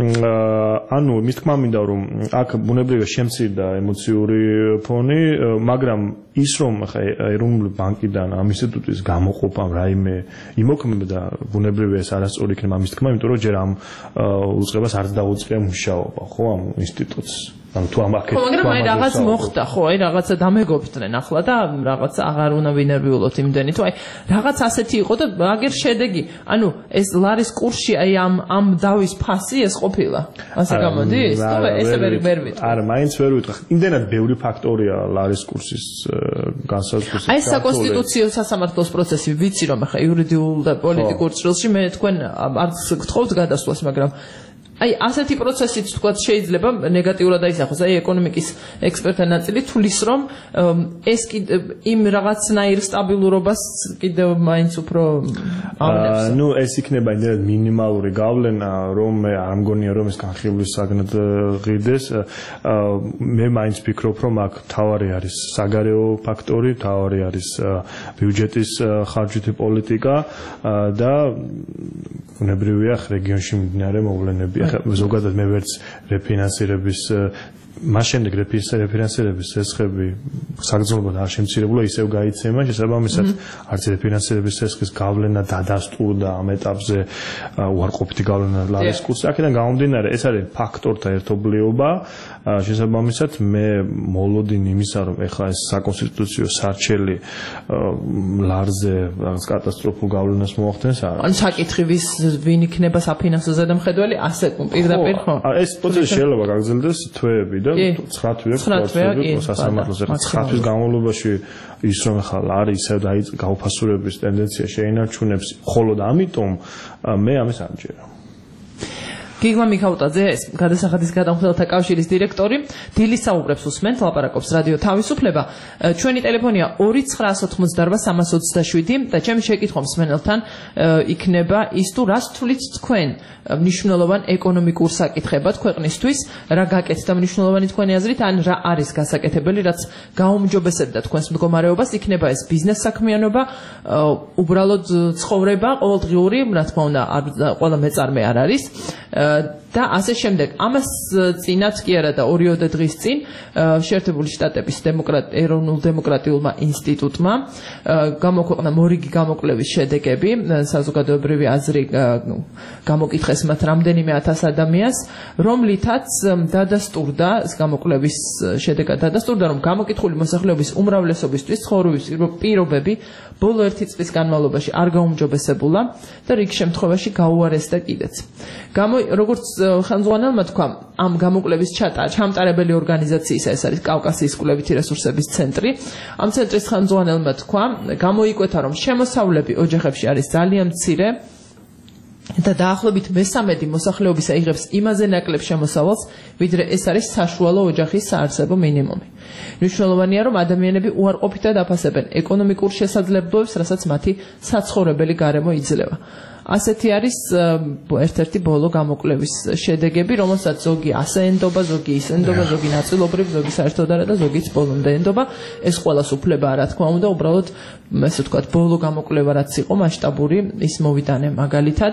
ანუ მის თქმა მინდა რომ აქ ბუნებრივია შემცირდა ემოციური ფონი, მაგრამ ის რომ ხა ეროვნული ბანკიდან ამ ინსტიტუტის გამოყოფამ რაიმე იმოქმედა ბუნებრივია ეს არასწორი იქნება ამის თქმა, იმიტომ რომ ჯერ ამ უწყებას არც დაუწყია მუშაობა, ხო, ამ ინსტიტუტს. ანუ თუ ამ აქეთ მაგრამ აი რაღაც მოხდა, ხო, აი რაღაცა დამეგობდნენ ახლა და რაღაცა აღარ უნდა ვინერვიულოთ იმდენი, თუ აი რაღაც ასეთი იყო და აგერ შედეგი, ანუ ეს ლარის კურსში აი ამ დავის ფასი ეს ყოფილა. ასე გამოდის? თუ ესე ვერ ვიტყვი. არა, მაინც ვერ ვიტყვი. იმდენად ბევრი ფაქტორია ლარის კურსის განსაზღვრის. აი საკონსტიტუციო სასამართლოს პროცესი ვიცი რომ ახლა იურიდიულ და პოლიტიკურ ჭრილში მე თქვენ არც გთხოვთ გადასვლას, მაგრამ აი ასეთი პროცესიც თქვა შეიძლება ნეგატიურად აისახოს. აი ეკონომიკის ექსპერტთა ნაწილი თulis რომ ეს იმ რაღაცნაირ სტაბილურობას კიდევ მაინც უფრო ავნებს. ნუ ეს იქნება იმდენად მინიმალური გავლენა, რომ მე არ მგონია რომ ეს განხილვის საგნად ღირდეს. მე მაინც ვფიქრობ რომ აქ თავარი არის საგარეო ფაქტორი, თავარი არის ბიუჯეტის ხარჯვითი პოლიტიკა და უნებრივია რეგიონში მიმდინარე მოვლენები. ზოგადად მე ვერც რეფინანსირების მას შემდეგ რეფინანსირების წესხები საგრძნობლად არ შემცირებულა, ისევ გაიცემა, შესაბამისად არც რეფინანსირების წესხის გავლენა დადასტურდა ამ ეტაპზე უარყოფითი გავლენა ლარის კურსზე. აქედან გამომდინარე, ეს არის ფაქტორთა ერთობლიობა, შესაბამისად მე მოლოდინი იმისა, რომ ეხლა ეს საკონსტიტუციო სარჩელი ლარზე რაღაც კატასტროფულ გავლენას მოახდენს, არა. ან საკითხვის ვინ იქნება საფინანსო ზედამხედველი, ასე პირდაპირ ხო? ეს პროცესი შეიძლება გაგრძელდეს თვეები და 9 თვეა სასამართლოს ახლა 9 თვის განმავლობაში ის რომ ახლა არის ისევ გაუფასურების ტენდენცია შეინარჩუნებს, მხოლოდ ამიტომ მე ამის არ მჯერა. გიგმა მიქაუტაძე, გადასახადის გადამხდელთა კავშირის დირექტორი, დილის საუბრებს უსმენთ, ლაპარაკობს რადიო თავისუფლება. ჩვენი ტელეფონია 2998327 და ჩემი შეკითხვა მსმენელთან იქნება ის თუ რას თulit თქვენ მნიშვნელოვან ეკონომიკურ საკითხებად ქვეყნისთვის, რა გაკეთდა მნიშვნელოვანი თქვენი აზრით, ან რა არის გასაკეთებელი, რაც გაუმჯობესებდა თქვენს მდგომარეობას, იქნება ეს ბიზნეს საქმიანობა, უბრალოდ ცხოვრება ყოველდღიური, რა თქმა უნდა, ყველა მეწარმე არ არის. და ასე შემდეგ. ამას წინათ კი არა და 2 დღის წინ შეერთებული შტატების ეროვნულ დემოკრატიულმა ინსტიტუტმა გამოქვეყნა მორიგი გამოკვლევის შედეგები, საზოგადოებრივი აზრი გამოკითხეს მათ რამდენიმე 1000 ადამიანს, რომლითაც დადასტურდა გამოკვლევის შედეგად დადასტურდა, რომ გამოკითხული მოსახლეობის უმრავლესობისთვის ცხოვრების პირობები ბოლო 1 წლის განმავლობაში არ გაუმჯობესებულა და რიგ შემთხვევაში გაუარესდა კიდეც. როგორც ხელმძღვანელმა თქვა, ამ გამოკვლევის ჩამტარებელი ორგანიზაციისა, ეს არის კავკასიის კვლევითი რესურსების ცენტრი. ამ ცენტრის ხელმძღვანელმა თქვა, გამოიკვეთა, რომ შემოსავლები ოჯახებში არის ძალიან მცირე და დაახლოებით 1/3 მოსახლეობისა იღებს იმაზე ნაკლებ შემოსავალს, ვიდრე ეს არის საშუალო ოჯახის საარსებო მინიმუმი. მნიშვნელოვანია, რომ ადამიანები უარყოფითად აფასებენ ეკონომიკურ შესაძლებლობებს, რასაც მათი საცხოვრებელი გარემო იძლევა. ასეთი არის ერთ-ერთი ბოლო გამოკვლევის შედეგები, რომელსაც ზოგი ასე ენდობა, ზოგი ის ენდობა, ზოგი ნაწილობრივ, ზოგი საერთოდ არა და ზოგიც ბოლომდე ენდობა. ეს ყველას უფლება, რა თქმა უნდა, უბრალოდ ესე ვთქვათ, ბოლო გამოკვლევა რაც იყო მასშტაბური, ის მოვიტანე მაგალითად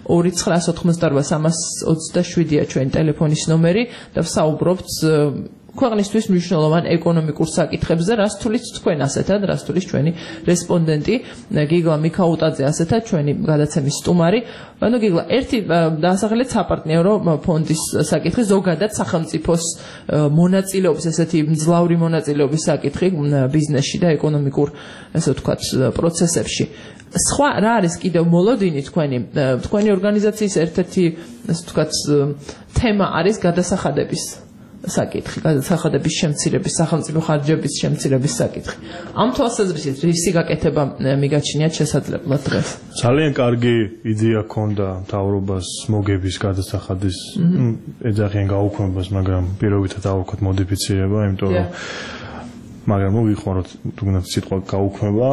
2998327-ია ჩვენი ტელეფონის ნომერი და ვსაუბრობთ ქვეყნისთვის მნიშვნელოვან ეკონომიკურ საკითხებზე, რაც თulis თქვენ ასეთად, რაც თulis ჩვენი რესპონდენტი გიგლა მიქაუტაძე ასეთად ჩვენი გადაცემის სტუმარი. ანუ გიგლა, ერთი დაასახელეთ საპარტნიორო ფონდის საკითხი, ზოგადად სახელმწიფოს მონაწილეობის, ესეთი მძლავრი მონაწილეობის საკითხი ბიზნესში და ეკონომიკურ, ესე ვთქვათ, პროცესებში. სხვა რა არის კიდევ მოლოდინი თქვენი ორგანიზაციის ერთ-ერთი, ესე ვთქვათ, თემა არის გადასახადების საკითხი, გადასახადების შემცირების, სახელმწიფო ხარჯების შემცირების საკითხი. ამ თვალსაზრისით რისი გაკეთება მიგაჩნიათ შესაძლებლად დღეს? ძალიან კარგი იდეა ჰქონდა მთავრობას მოგების გადასახადის ეძახიან გაუქმებას, მაგრამ პირობითად ავუქოთ მოდიფიცირება, იმიტომ რომ მაგრამ ვიხმაროთ თუნდაც სიტყვა გაუქმება,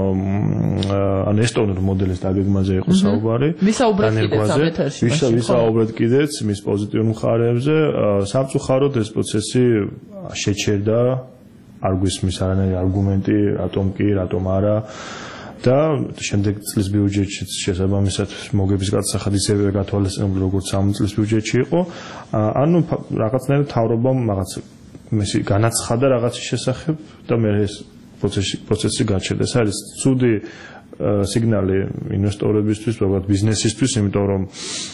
ან ესტონურ მოდელის დაგეგმაზე იყო საუბარი. ვისაუბრეთ კიდეც მის პოზიტიურ მხარეებზე, სამწუხაროდ ეს პროცესი შეჩერდა, არ გვისმის არანაირი არგუმენტი, რატომ კი, რატომ არა. და შემდეგ წლის ბიუჯეტშიც შესაბამისად მოგების გადასახადი ისევე გათვალისწინებული, როგორც ამ წლის ბიუჯეტში იყო. ანუ რაღაცნაირად მთავრობამ რაღაც მესი განაცხადა რაღაცის შესახებ და მე ეს პროცესი გაჩერდა. ეს არის ცუდი სიგნალი ინვესტორებისთვის, ზოგადად ბიზნესისთვის, იმიტომ რომ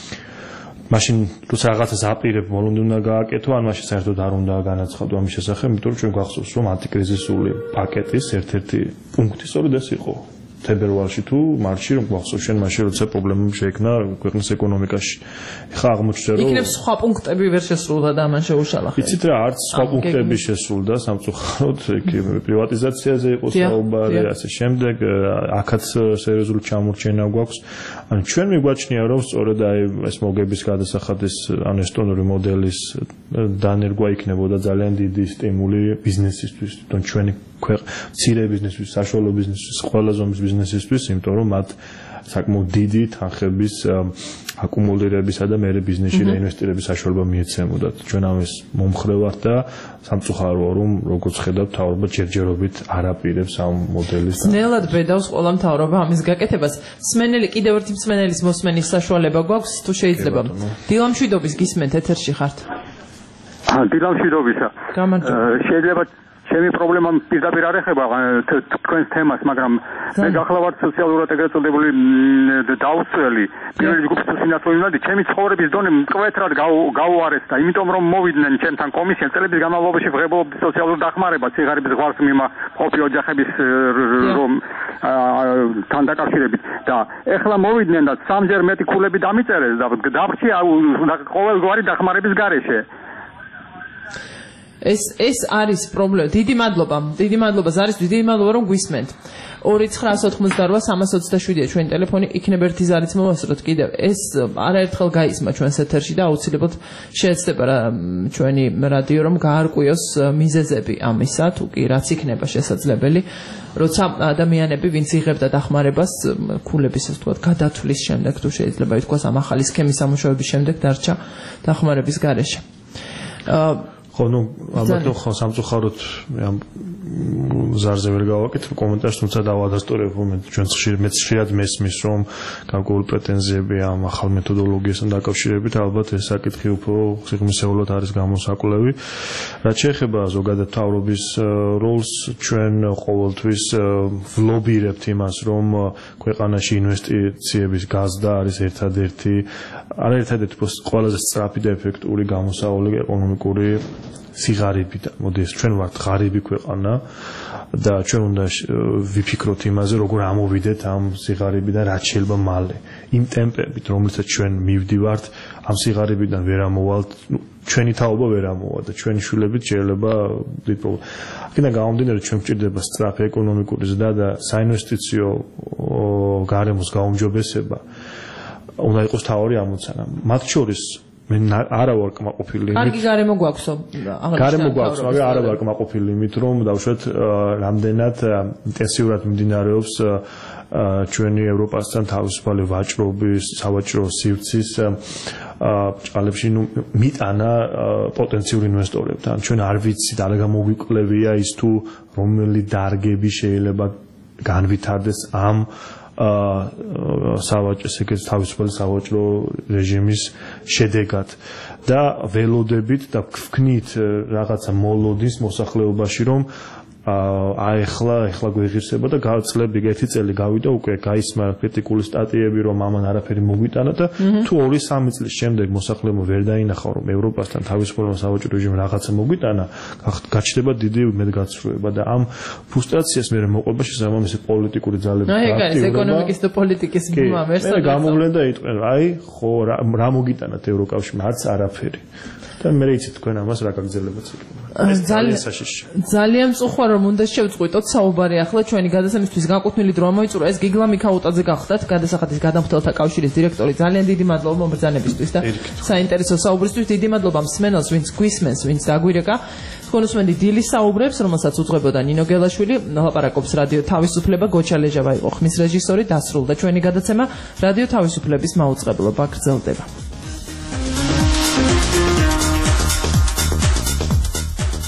მაშინ თუ რაღაცას აპირებ, ბოლომდე უნდა გააკეთო, ან მაშინ საერთოდ არ უნდა განაცხადო ამის შესახებ, იმიტომ რომ ჩვენ გვახსოვს, რომ ანტიკრიზისული პაკეტის ერთ-ერთი პუნქტი სწორედ ეს იყო. თებერვალში თუ მარტში რომ გვახსოვს ჩვენ მაშინ როცა პრობლემები შეექმნა ქვეყნის ეკონომიკაში. ეხლა აღმოჩნდა რომ იქნებ სხვა პუნქტები ვერ შესრულდა და ამან შეუშალახა. იცით რა, არც სხვა პუნქტები შესრულდა, სამწუხაროდ პრივატიზაციაზე იყო საუბარი, ასე შემდეგ, აქაც სერიოზული ჩამორჩენა გვაქვს. ანუ ჩვენ მიგვაჩნია რომ სწორედ აი ეს მოგების გადასახადის ან ესტონური მოდელის დანერგვა იქნებოდა ძალიან დიდი სტიმული ბიზნესისთვის, თვითონ ჩვენი მცირე ბიზნესისთვის, საშუალო ბიზნესისთვის, ყველა ზომის ბიზნესისთვის, იმიტომ რომ მათ საკმაოდ დიდი თანხების აკუმულირებისა და მეორე ბიზნესში რეინვესტირების საშუალება მიეცემოდათ. ჩვენ ამის მომხრევართ და სამწუხაროა რომ როგორც ხედავთ, მთავრობა ჯერჯერობით არ აპირებს ამ მოდელის. ძნელად ბედავს ყველა მთავრობა ამის გაკეთებას. მსმენელი კიდევ ერთი მსმენელის მოსმენის საშუალება გვაქვს, თუ შეიძლება. დილამშვიდობის გისმენთ, ეთერში ხართ. დილამშვიდობისა. შეიძლება ჩემი პრობლემა პირდაპირ არ ეხება თქვენს თემას, მაგრამ მე გახლავართ სოციალურად ეგრეთ წოდებული დაუცველი პირველი ჯგუფის სინათლე უნდადი, ჩემი ცხოვრების დონე მკვეთრად გაუარესდა, იმიტომ რომ მოვიდნენ ჩემთან კომისიამ წელების განმავლობაში ვღებულობდი სოციალურ დახმარებას სიღარიბის ზღვარს მყოფი ოჯახების თან დაკავშირებით და ეხლა მოვიდნენ და სამჯერ მეტი ქულები დამიწერეს და დავრჩი ყოველგვარი დახმარების გარეშე. ეს არის პრობლემა. დიდი მადლობა ზარისთვის, დიდი მადლობა რომ გვისმენთ. 2988327-ია ჩვენი ტელეფონი, იქნებ ერთი ზარიც მოვასწროთ კიდევ. ეს არაერთხელ გაისმა ჩვენს ეთერში და აუცილებლად შეეცდება ჩვენი რადიო რომ გაარკვიოს მიზეზები ამისა, თუ კი რაც იქნება შესაძლებელი, როცა ადამიანები ვინც იღებდა დახმარებას ქულების ასე ვთქვათ გადათვლის შემდეგ, თუ შეიძლება ითქვას ამ ახალი სქემის სამუშაოების შემდეგ დარჩა დახმარების გარეშე. ხო, ნუ ალბათ ხო სამწუხაროდ ამ ზარზე ვერ გავაკეთებ კომენტარს, თუმცა დავადასტურებ, რომ ჩვენ ხშირად მესმის, რომ გარკვეული პრეტენზიები ამ ახალ მეთოდოლოგიასთან დაკავშირებით, ალბათ ეს საკითხი უფრო სიღრმისეულად არის გამოსაკვლევი. რაც შეეხება ზოგადად მთავრობის როლს, ჩვენ ყოველთვის ვლობირებთ იმას, რომ ქვეყანაში ინვესტიციების გაზრდა არის ერთადერთი ყველაზე სწრაფი და ეფექტური გამოსავალი ეკონომიკური სიღარიბიდან. მოდი, ჩვენ ვართ ღარიბი ქვეყანა და ჩვენ უნდა ვიფიქროთ იმაზე, როგორ ამოვიდეთ ამ სიღარიბიდან რაც შეიძლება მალე. იმ ტემპებით, რომელსაც ჩვენ მივდივართ, ამ სიღარიბიდან ვერ ამოვალთ, ჩვენი თაობა ვერ ამოვა და ჩვენი შვილებით შეიძლება დიდ პრობლემა. აქედან გამომდინარე, ჩვენ გვჭირდება სწრაფი ეკონომიკური ზრდა და საინვესტიციო გარემოს გაუმჯობესება. უნდა იყოს თავი ამოცანა. მათ შორის მე არა ვარ კმაყოფილი იმით. კარგი გარემო გვაქვსო. გარემო გვაქვს, მაგრამ არა ვარ კმაყოფილი იმით, რომ დავუშვათ რამდენად ინტენსიურად მიმდინარეობს ჩვენი ევროპასთან თავისუფალი ვაჭრობის, სავაჭრო სივრცის ჭალებში მიტანა პოტენციურ ინვესტორებთან. ჩვენ არ ვიცით, არ გამოგვიკვლევია ის თუ რომელი დარგები შეიძლება განვითარდეს ამ თავისუფალი სავაჭრო რეჟიმის შედეგად და ველოდებით და ვქნით რაღაცა მოლოდის მოსახლეობაში რომ ახლა გვეღირსება და გავწლები ერთი წელი გავიდა უკვე გაისმა კრიტიკული სტატიები რომ ამან არაფერი მოგვიტანა და თუ 2-3 წლის შემდეგ მოსახლეობა ვერ დაინახა რომ ევროპასთან თავისუფალ სავაჭრო რეჟიმი რაღაცა მოგვიტანა გაჩნდება დიდი მედგაცრუება და ამ ფრუსტრაციას მე მოყვება შესაბამისი პოლიტიკური ძალები ეს ეკონომიკის და პოლიტიკის მომერს და გამოვლენ და იტყვენ აი ხო რა მოგიტანათ ევროკავშირმა არც არაფერი და მე იცით თქვენ ამას რა გაგრძელებაც ძალიან მწუხარ რომ უნდა შევწყვიტოთ საუბარი ახლა ჩვენი გადასამისთვის განკუთვნილი დრო მოიწურა ეს გიგლა მიქაუტაძე გახდათ გადასახადის გადამხდელთა კავშირის დირექტორი ძალიან დიდი მადლობა მომბრძანებისთვის და საინტერესო საუბრისთვის დიდი მადლობა მსმენელს ვინც გვისმენს ვინც დაგვირეკა თქვენ უსმენთ დილის საუბრებს რომელსაც უძღვებოდა ნინო გელაშვილი ლაპარაკობს რადიო თავისუფლება გოჩა ლეჟავა იყო ხმის რეჟისორი დასრულდა ჩვენი გადაცემა რადიო თავისუფლების მაუწყებლობა გრძელდება